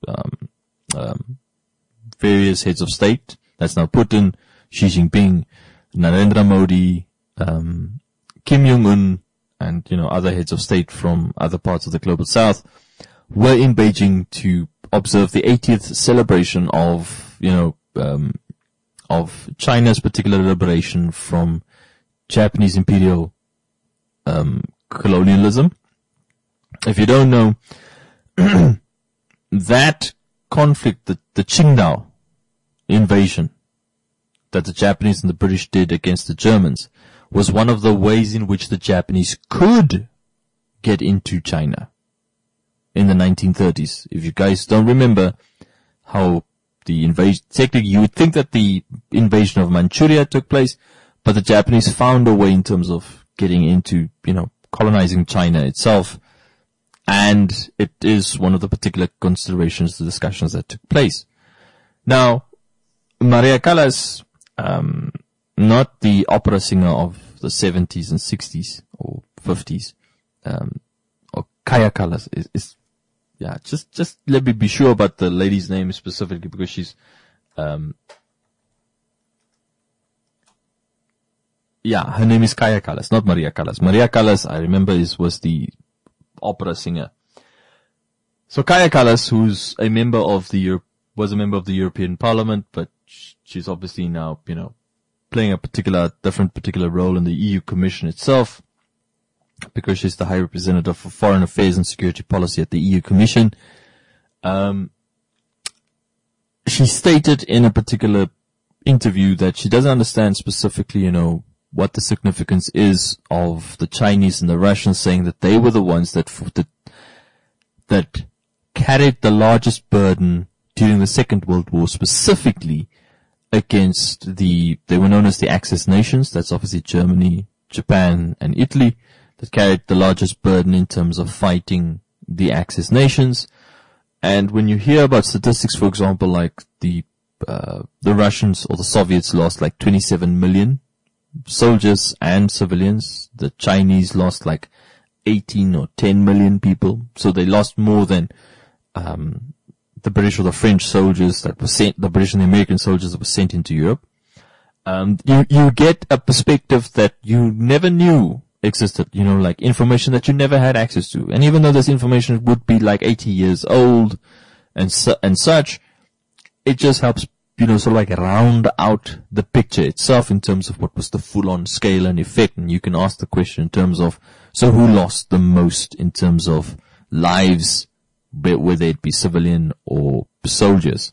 various heads of state, that's now Putin, Xi Jinping, Narendra Modi, Kim Jong-un, and, other heads of state from other parts of the global south were in Beijing to observe the 80th celebration of, of China's particular liberation from Japanese imperial, colonialism. If you don't know, that conflict, the Qingdao invasion that the Japanese and the British did against the Germans, was one of the ways in which the Japanese could get into China in the 1930s. If you guys don't remember how the invasion, technically you would think that the invasion of Manchuria took place, but the Japanese found a way in terms of getting into, colonizing China itself. And it is one of the particular considerations, the discussions that took place. Now, Maria Callas, not the opera singer of the 70s and 60s or 50s, or Kaya Kallas is just let me be sure about the lady's name specifically, because she's, her name is Kaya Kallas, not Maria Callas. Maria Callas, I remember, was the opera singer. So Kaya Kallas, who's a member of the was a member of the European Parliament, but she's obviously now, playing a particular role in the EU Commission itself, because she's the High Representative for Foreign Affairs and Security Policy at the EU Commission. She stated in a particular interview that she doesn't understand specifically, what the significance is of the Chinese and the Russians saying that they were the ones that carried the largest burden during the Second World War, specifically against they were known as the Axis nations. That's obviously Germany, Japan, and Italy, that carried the largest burden in terms of fighting the Axis nations. And when you hear about statistics, for example, like the Russians or the Soviets lost like 27 million soldiers and civilians. The Chinese lost like 18 or 10 million people. So they lost more than the British or the French soldiers that were sent, the British and the American soldiers that were sent into Europe. You get a perspective that you never knew existed, like information that you never had access to. And even though this information would be like 80 years old and such, it just helps, sort of like round out the picture itself in terms of what was the full-on scale and effect. And you can ask the question in terms of, so who lost the most in terms of lives, whether it be civilian or soldiers.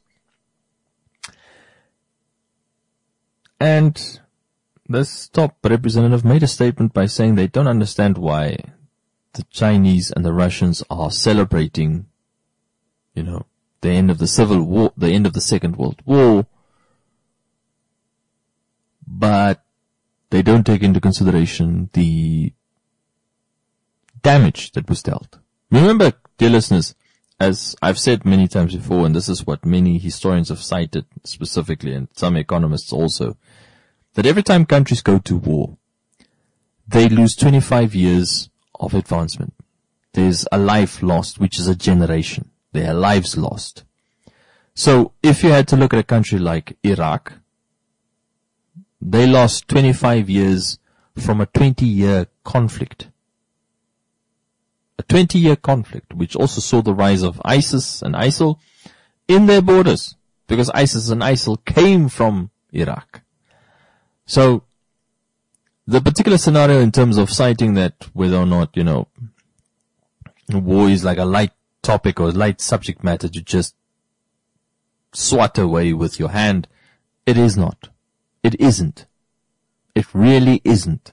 And this top representative made a statement by saying they don't understand why the Chinese and the Russians are celebrating, the end of the Civil War, the end of the Second World War, but they don't take into consideration the damage that was dealt. Remember, dear listeners, as I've said many times before, and this is what many historians have cited specifically, and some economists also, that every time countries go to war, they lose 25 years of advancement. There's a life lost, which is a generation. There are lives lost. So if you had to look at a country like Iraq, they lost 25 years from a 20-year conflict. A 20-year conflict, which also saw the rise of ISIS and ISIL in their borders, because ISIS and ISIL came from Iraq. So the particular scenario in terms of citing that whether or not, war is like a light topic or a light subject matter to just swat away with your hand, it is not. It isn't. It really isn't.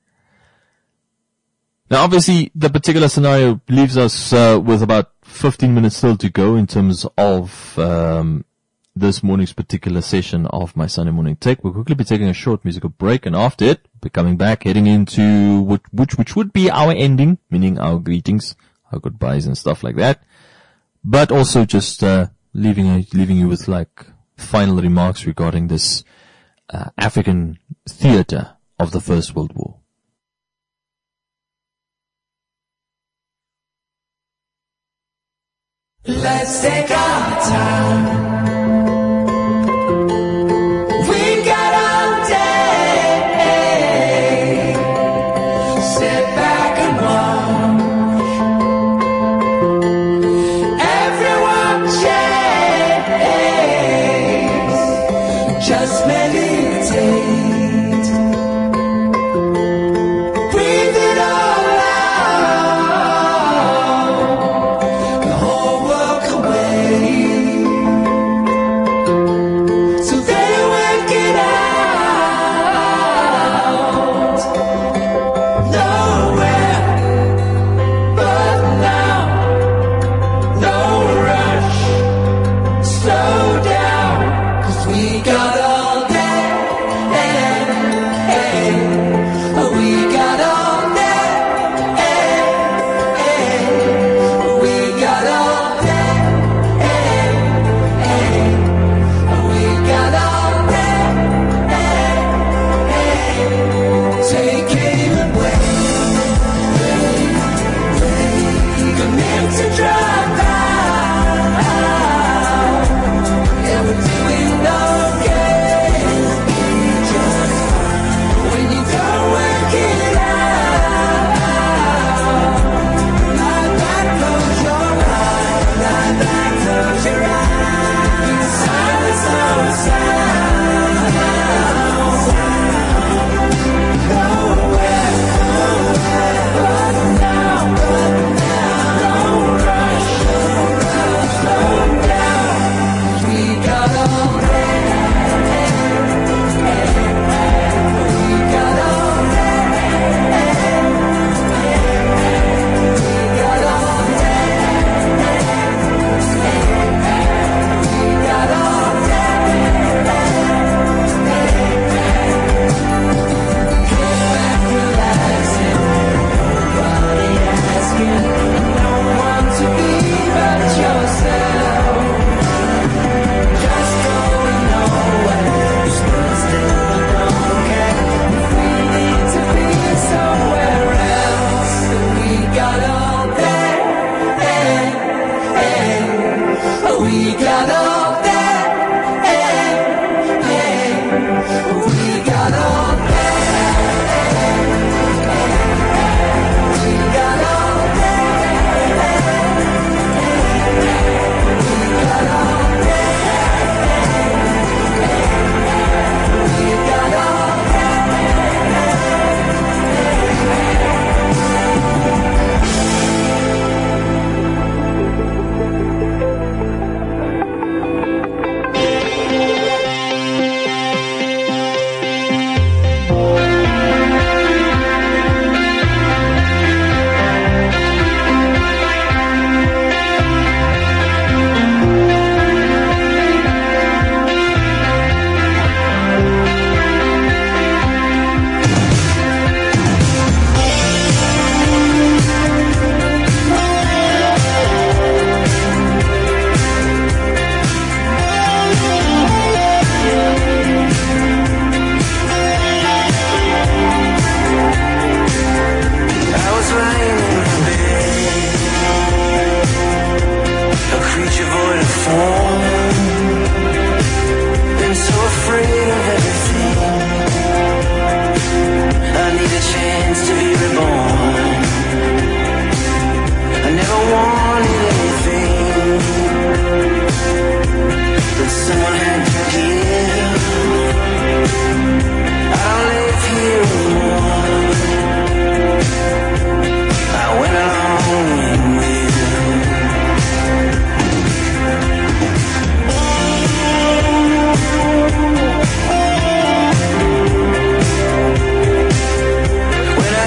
Now, obviously, the particular scenario leaves us with about 15 minutes still to go in terms of this morning's particular session of my Sunday Morning Tech. We'll quickly be taking a short musical break, and after it, we'll be coming back, heading into which would be our ending, meaning our greetings, our goodbyes and stuff like that. But also just leaving you with like final remarks regarding this African theater of the First World War. Let's take our time. We got all day. Sit back and watch everyone change. Just meditate. Breathe it all out. The whole world can wait. So they work it out. Nowhere but now. No rush. Slow down. 'Cause we got all day.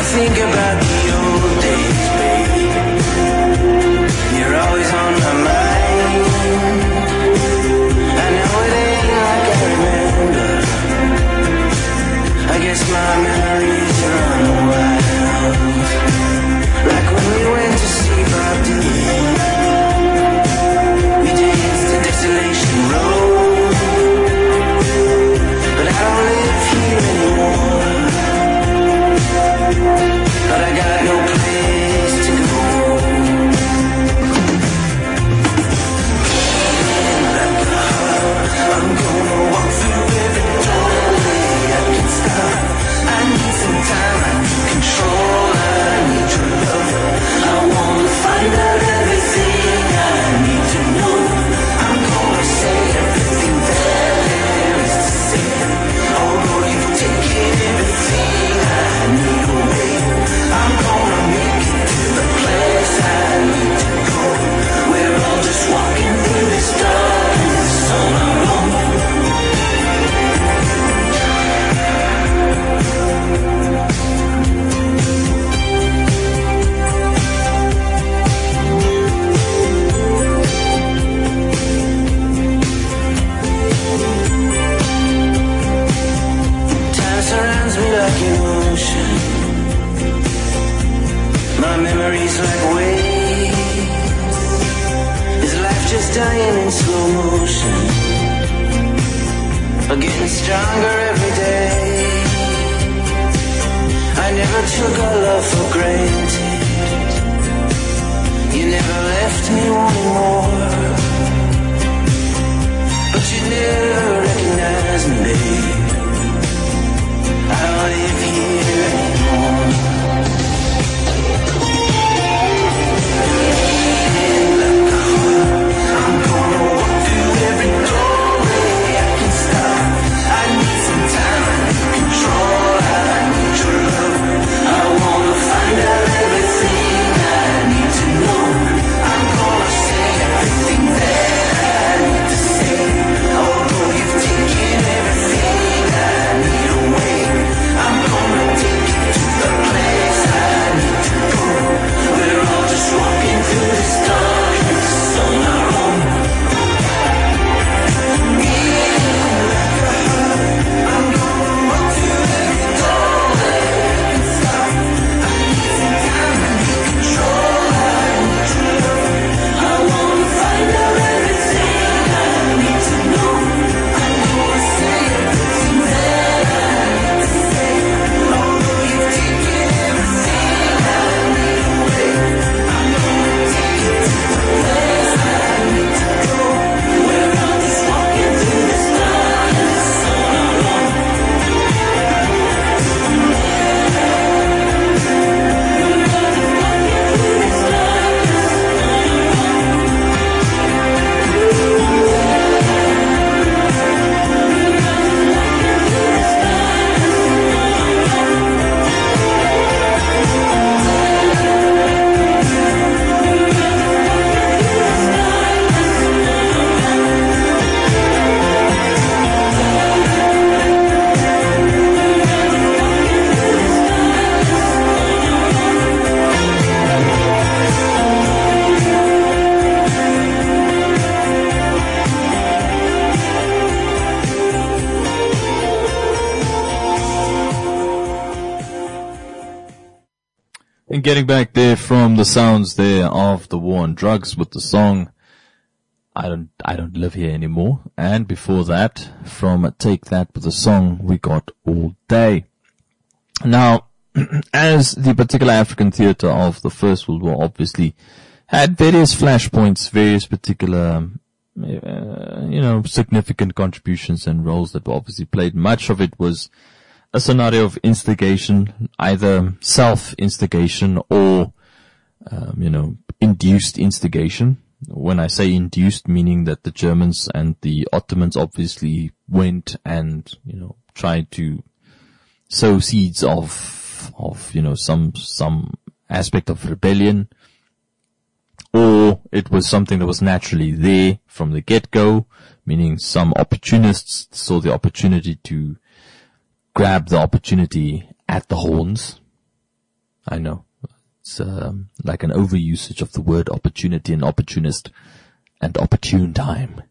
think about the old days, baby. You're always on my mind. I know it ain't like I remember. I guess my memories run wild. Like when we went to see Bob Dylan. We danced to Desolation Road. But I don't live here anymore. But I got no place to go. Like a heart, I'm gonna walk through every doorway I can stop. I need some time, I need control, I need your love. I wanna find out everything I need to know. I'm gonna say everything that there is to say. Although you've taken everything I need away, I'm gonna make it to the place I need to go. We're all just walking through this darkness on our own. Time surrounds me like an ocean. My memories like waves. Is life just dying in slow motion? Or getting stronger every day? I never took our love for granted. You never left me wanting more. But you never recognized me, babe. I don't live here anymore. I'm gonna walk through every doorway I can stop. I need some time, I need control, I need your love. I wanna find out everything I need to know. I'm gonna say everything that I need to say. Although you've taken everything I need away, I'm gonna take you to the place I need to go. We're all just walking through this darkness on our own. I'm gonna walk through every doorway I can stop. I need some time, I need control, I need your love. I wanna find out everything I need to know. I'm gonna say everything that I need to say. Although you've taken everything I need away, I'm gonna take you to the place I need to go. We're all just walking through this darkness on our own. And getting back there from the sounds there of the war on drugs with the song I Don't Live Here Anymore. And before that, from Take That with the song we got All Day. Now, as the particular African theater of the First World War obviously had various flashpoints, various particular, significant contributions and roles that were obviously played. Much of it was a scenario of instigation, either self-instigation or, induced instigation. When I say induced, meaning that the Germans and the Ottomans obviously went and, tried to sow seeds of, some aspect of rebellion, or it was something that was naturally there from the get-go, meaning some opportunists saw the opportunity to grab the opportunity at the horns. I know. It's like an overusage of the word opportunity and opportunist and opportune time.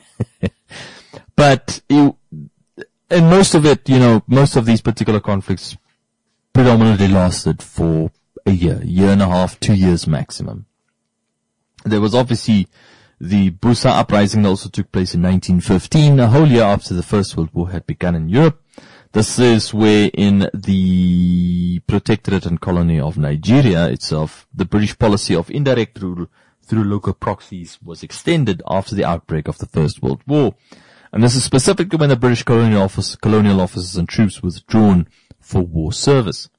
But and most of it, most of these particular conflicts predominantly lasted for a year and a half, 2 years maximum. There was obviously the Busa uprising that also took place in 1915, a whole year after the First World War had begun in Europe. This is where in the protectorate and colony of Nigeria itself, the British policy of indirect rule through local proxies was extended after the outbreak of the First World War. And this is specifically when the British colonial officers and troops withdrawn for war service.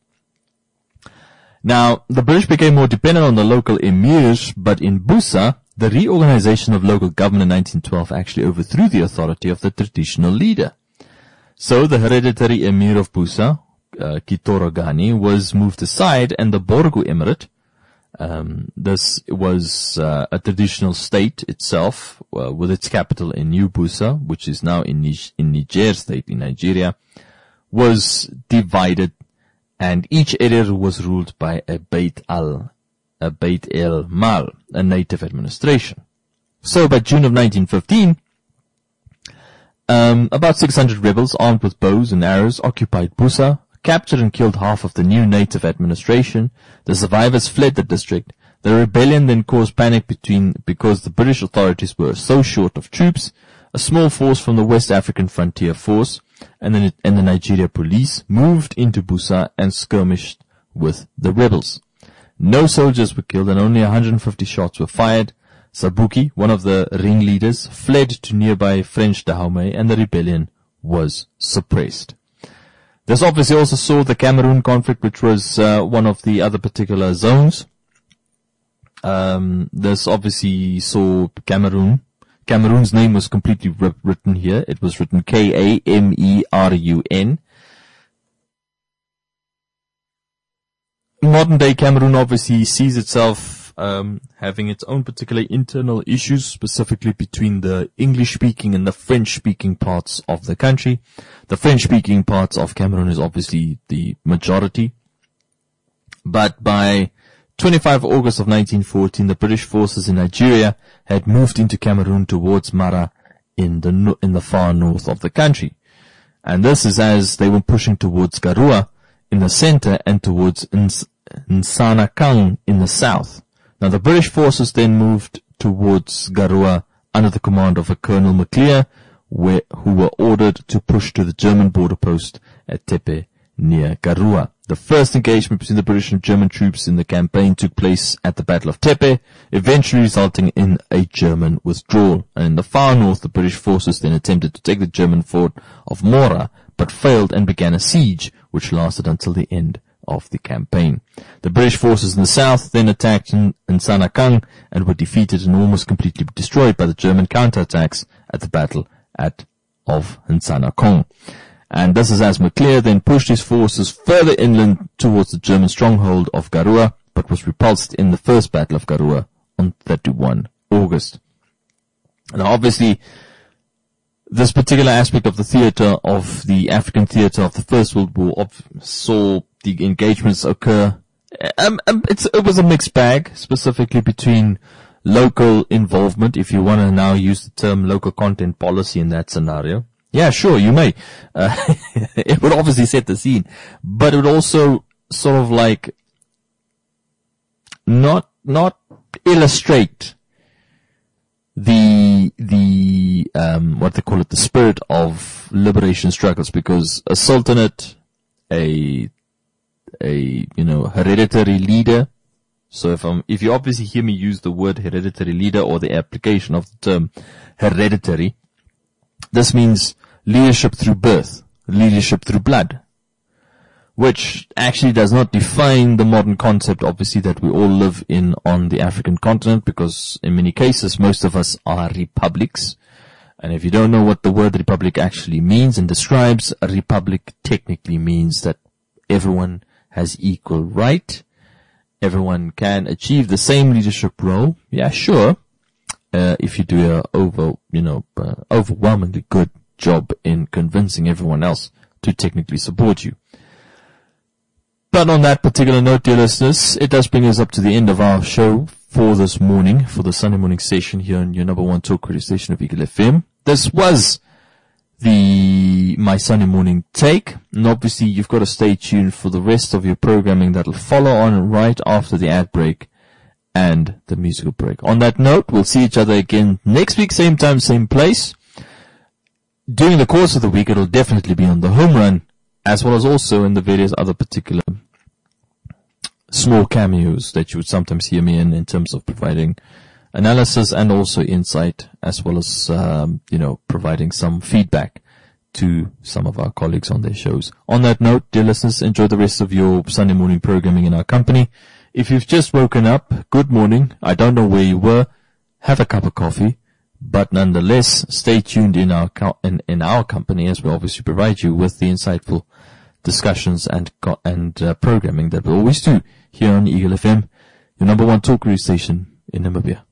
Now, the British became more dependent on the local emirs, but in Busa, the reorganization of local government in 1912 actually overthrew the authority of the traditional leader. So the hereditary emir of Busa, Kitoro Gani, was moved aside, and the Borgu Emirate, this was a traditional state itself, with its capital in New Busa, which is now in Niger State in Nigeria, was divided, and each area was ruled by a Beit el Mal, a native administration. So by June of 1915, about 600 rebels armed with bows and arrows occupied Busa, captured and killed half of the new native administration. The survivors fled the district. The rebellion then caused panic because the British authorities were so short of troops. A small force from the West African Frontier Force and the Nigeria police moved into Busa and skirmished with the rebels. No soldiers were killed and only 150 shots were fired. Sabuki, one of the ringleaders, fled to nearby French Dahomey and the rebellion was suppressed. This obviously also saw the Cameroon conflict, which was one of the other particular zones. This obviously saw Cameroon. Cameroon's name was completely written here. It was written Kamerun. Modern day Cameroon obviously sees itself having its own particular internal issues, specifically between the English-speaking and the French-speaking parts of the country. The French-speaking parts of Cameroon is obviously the majority. But by 25 August of 1914, the British forces in Nigeria had moved into Cameroon towards Mara in the far north of the country. And this is as they were pushing towards Garua in the center and towards Nsanakang in the south. Now the British forces then moved towards Garua under the command of a Colonel Maclear, who were ordered to push to the German border post at Tepe near Garua. The first engagement between the British and German troops in the campaign took place at the Battle of Tepe, eventually resulting in a German withdrawal. And in the far north, the British forces then attempted to take the German fort of Mora, but failed and began a siege, which lasted until the end of the campaign. The British forces in the south then attacked Nsanakang and were defeated and almost completely destroyed by the German counterattacks at the Battle of Nsanakong. And this is as Maclear then pushed his forces further inland towards the German stronghold of Garua, but was repulsed in the first Battle of Garua on 31 August. Now obviously, this particular aspect of the theater, of the African theater of the First World War, saw the engagements occur. It was a mixed bag, specifically between local involvement, if you want to now use the term local content policy in that scenario. Yeah, sure, you may. It would obviously set the scene, but it would also sort of like not illustrate the what they call it, the spirit of liberation struggles, because a sultanate, a hereditary leader. So if you obviously hear me use the word hereditary leader or the application of the term hereditary, this means leadership through birth, leadership through blood, which actually does not define the modern concept, obviously, that we all live in on the African continent, because in many cases, most of us are republics. And if you don't know what the word republic actually means and describes, a republic technically means that everyone has equal right. Everyone can achieve the same leadership role. Yeah, sure. If you do overwhelmingly good job in convincing everyone else to technically support you. But on that particular note, dear listeners, it does bring us up to the end of our show for this morning, for the Sunday morning session here on your number one talk radio station of Eagle FM. This was my Sunday morning take, and obviously you've got to stay tuned for the rest of your programming that'll follow on right after the ad break and the musical break. On that note, we'll see each other again next week, same time, same place. During the course of the week, it'll definitely be on the home run, as well as also in the various other particular small cameos that you would sometimes hear me in terms of providing analysis and also insight, as well as, providing some feedback to some of our colleagues on their shows. On that note, dear listeners, enjoy the rest of your Sunday morning programming in our company. If you've just woken up, good morning. I don't know where you were. Have a cup of coffee. But nonetheless, stay tuned in our company, as we obviously provide you with the insightful discussions and programming that we always do here on Eagle FM, your number one talk radio station in Namibia.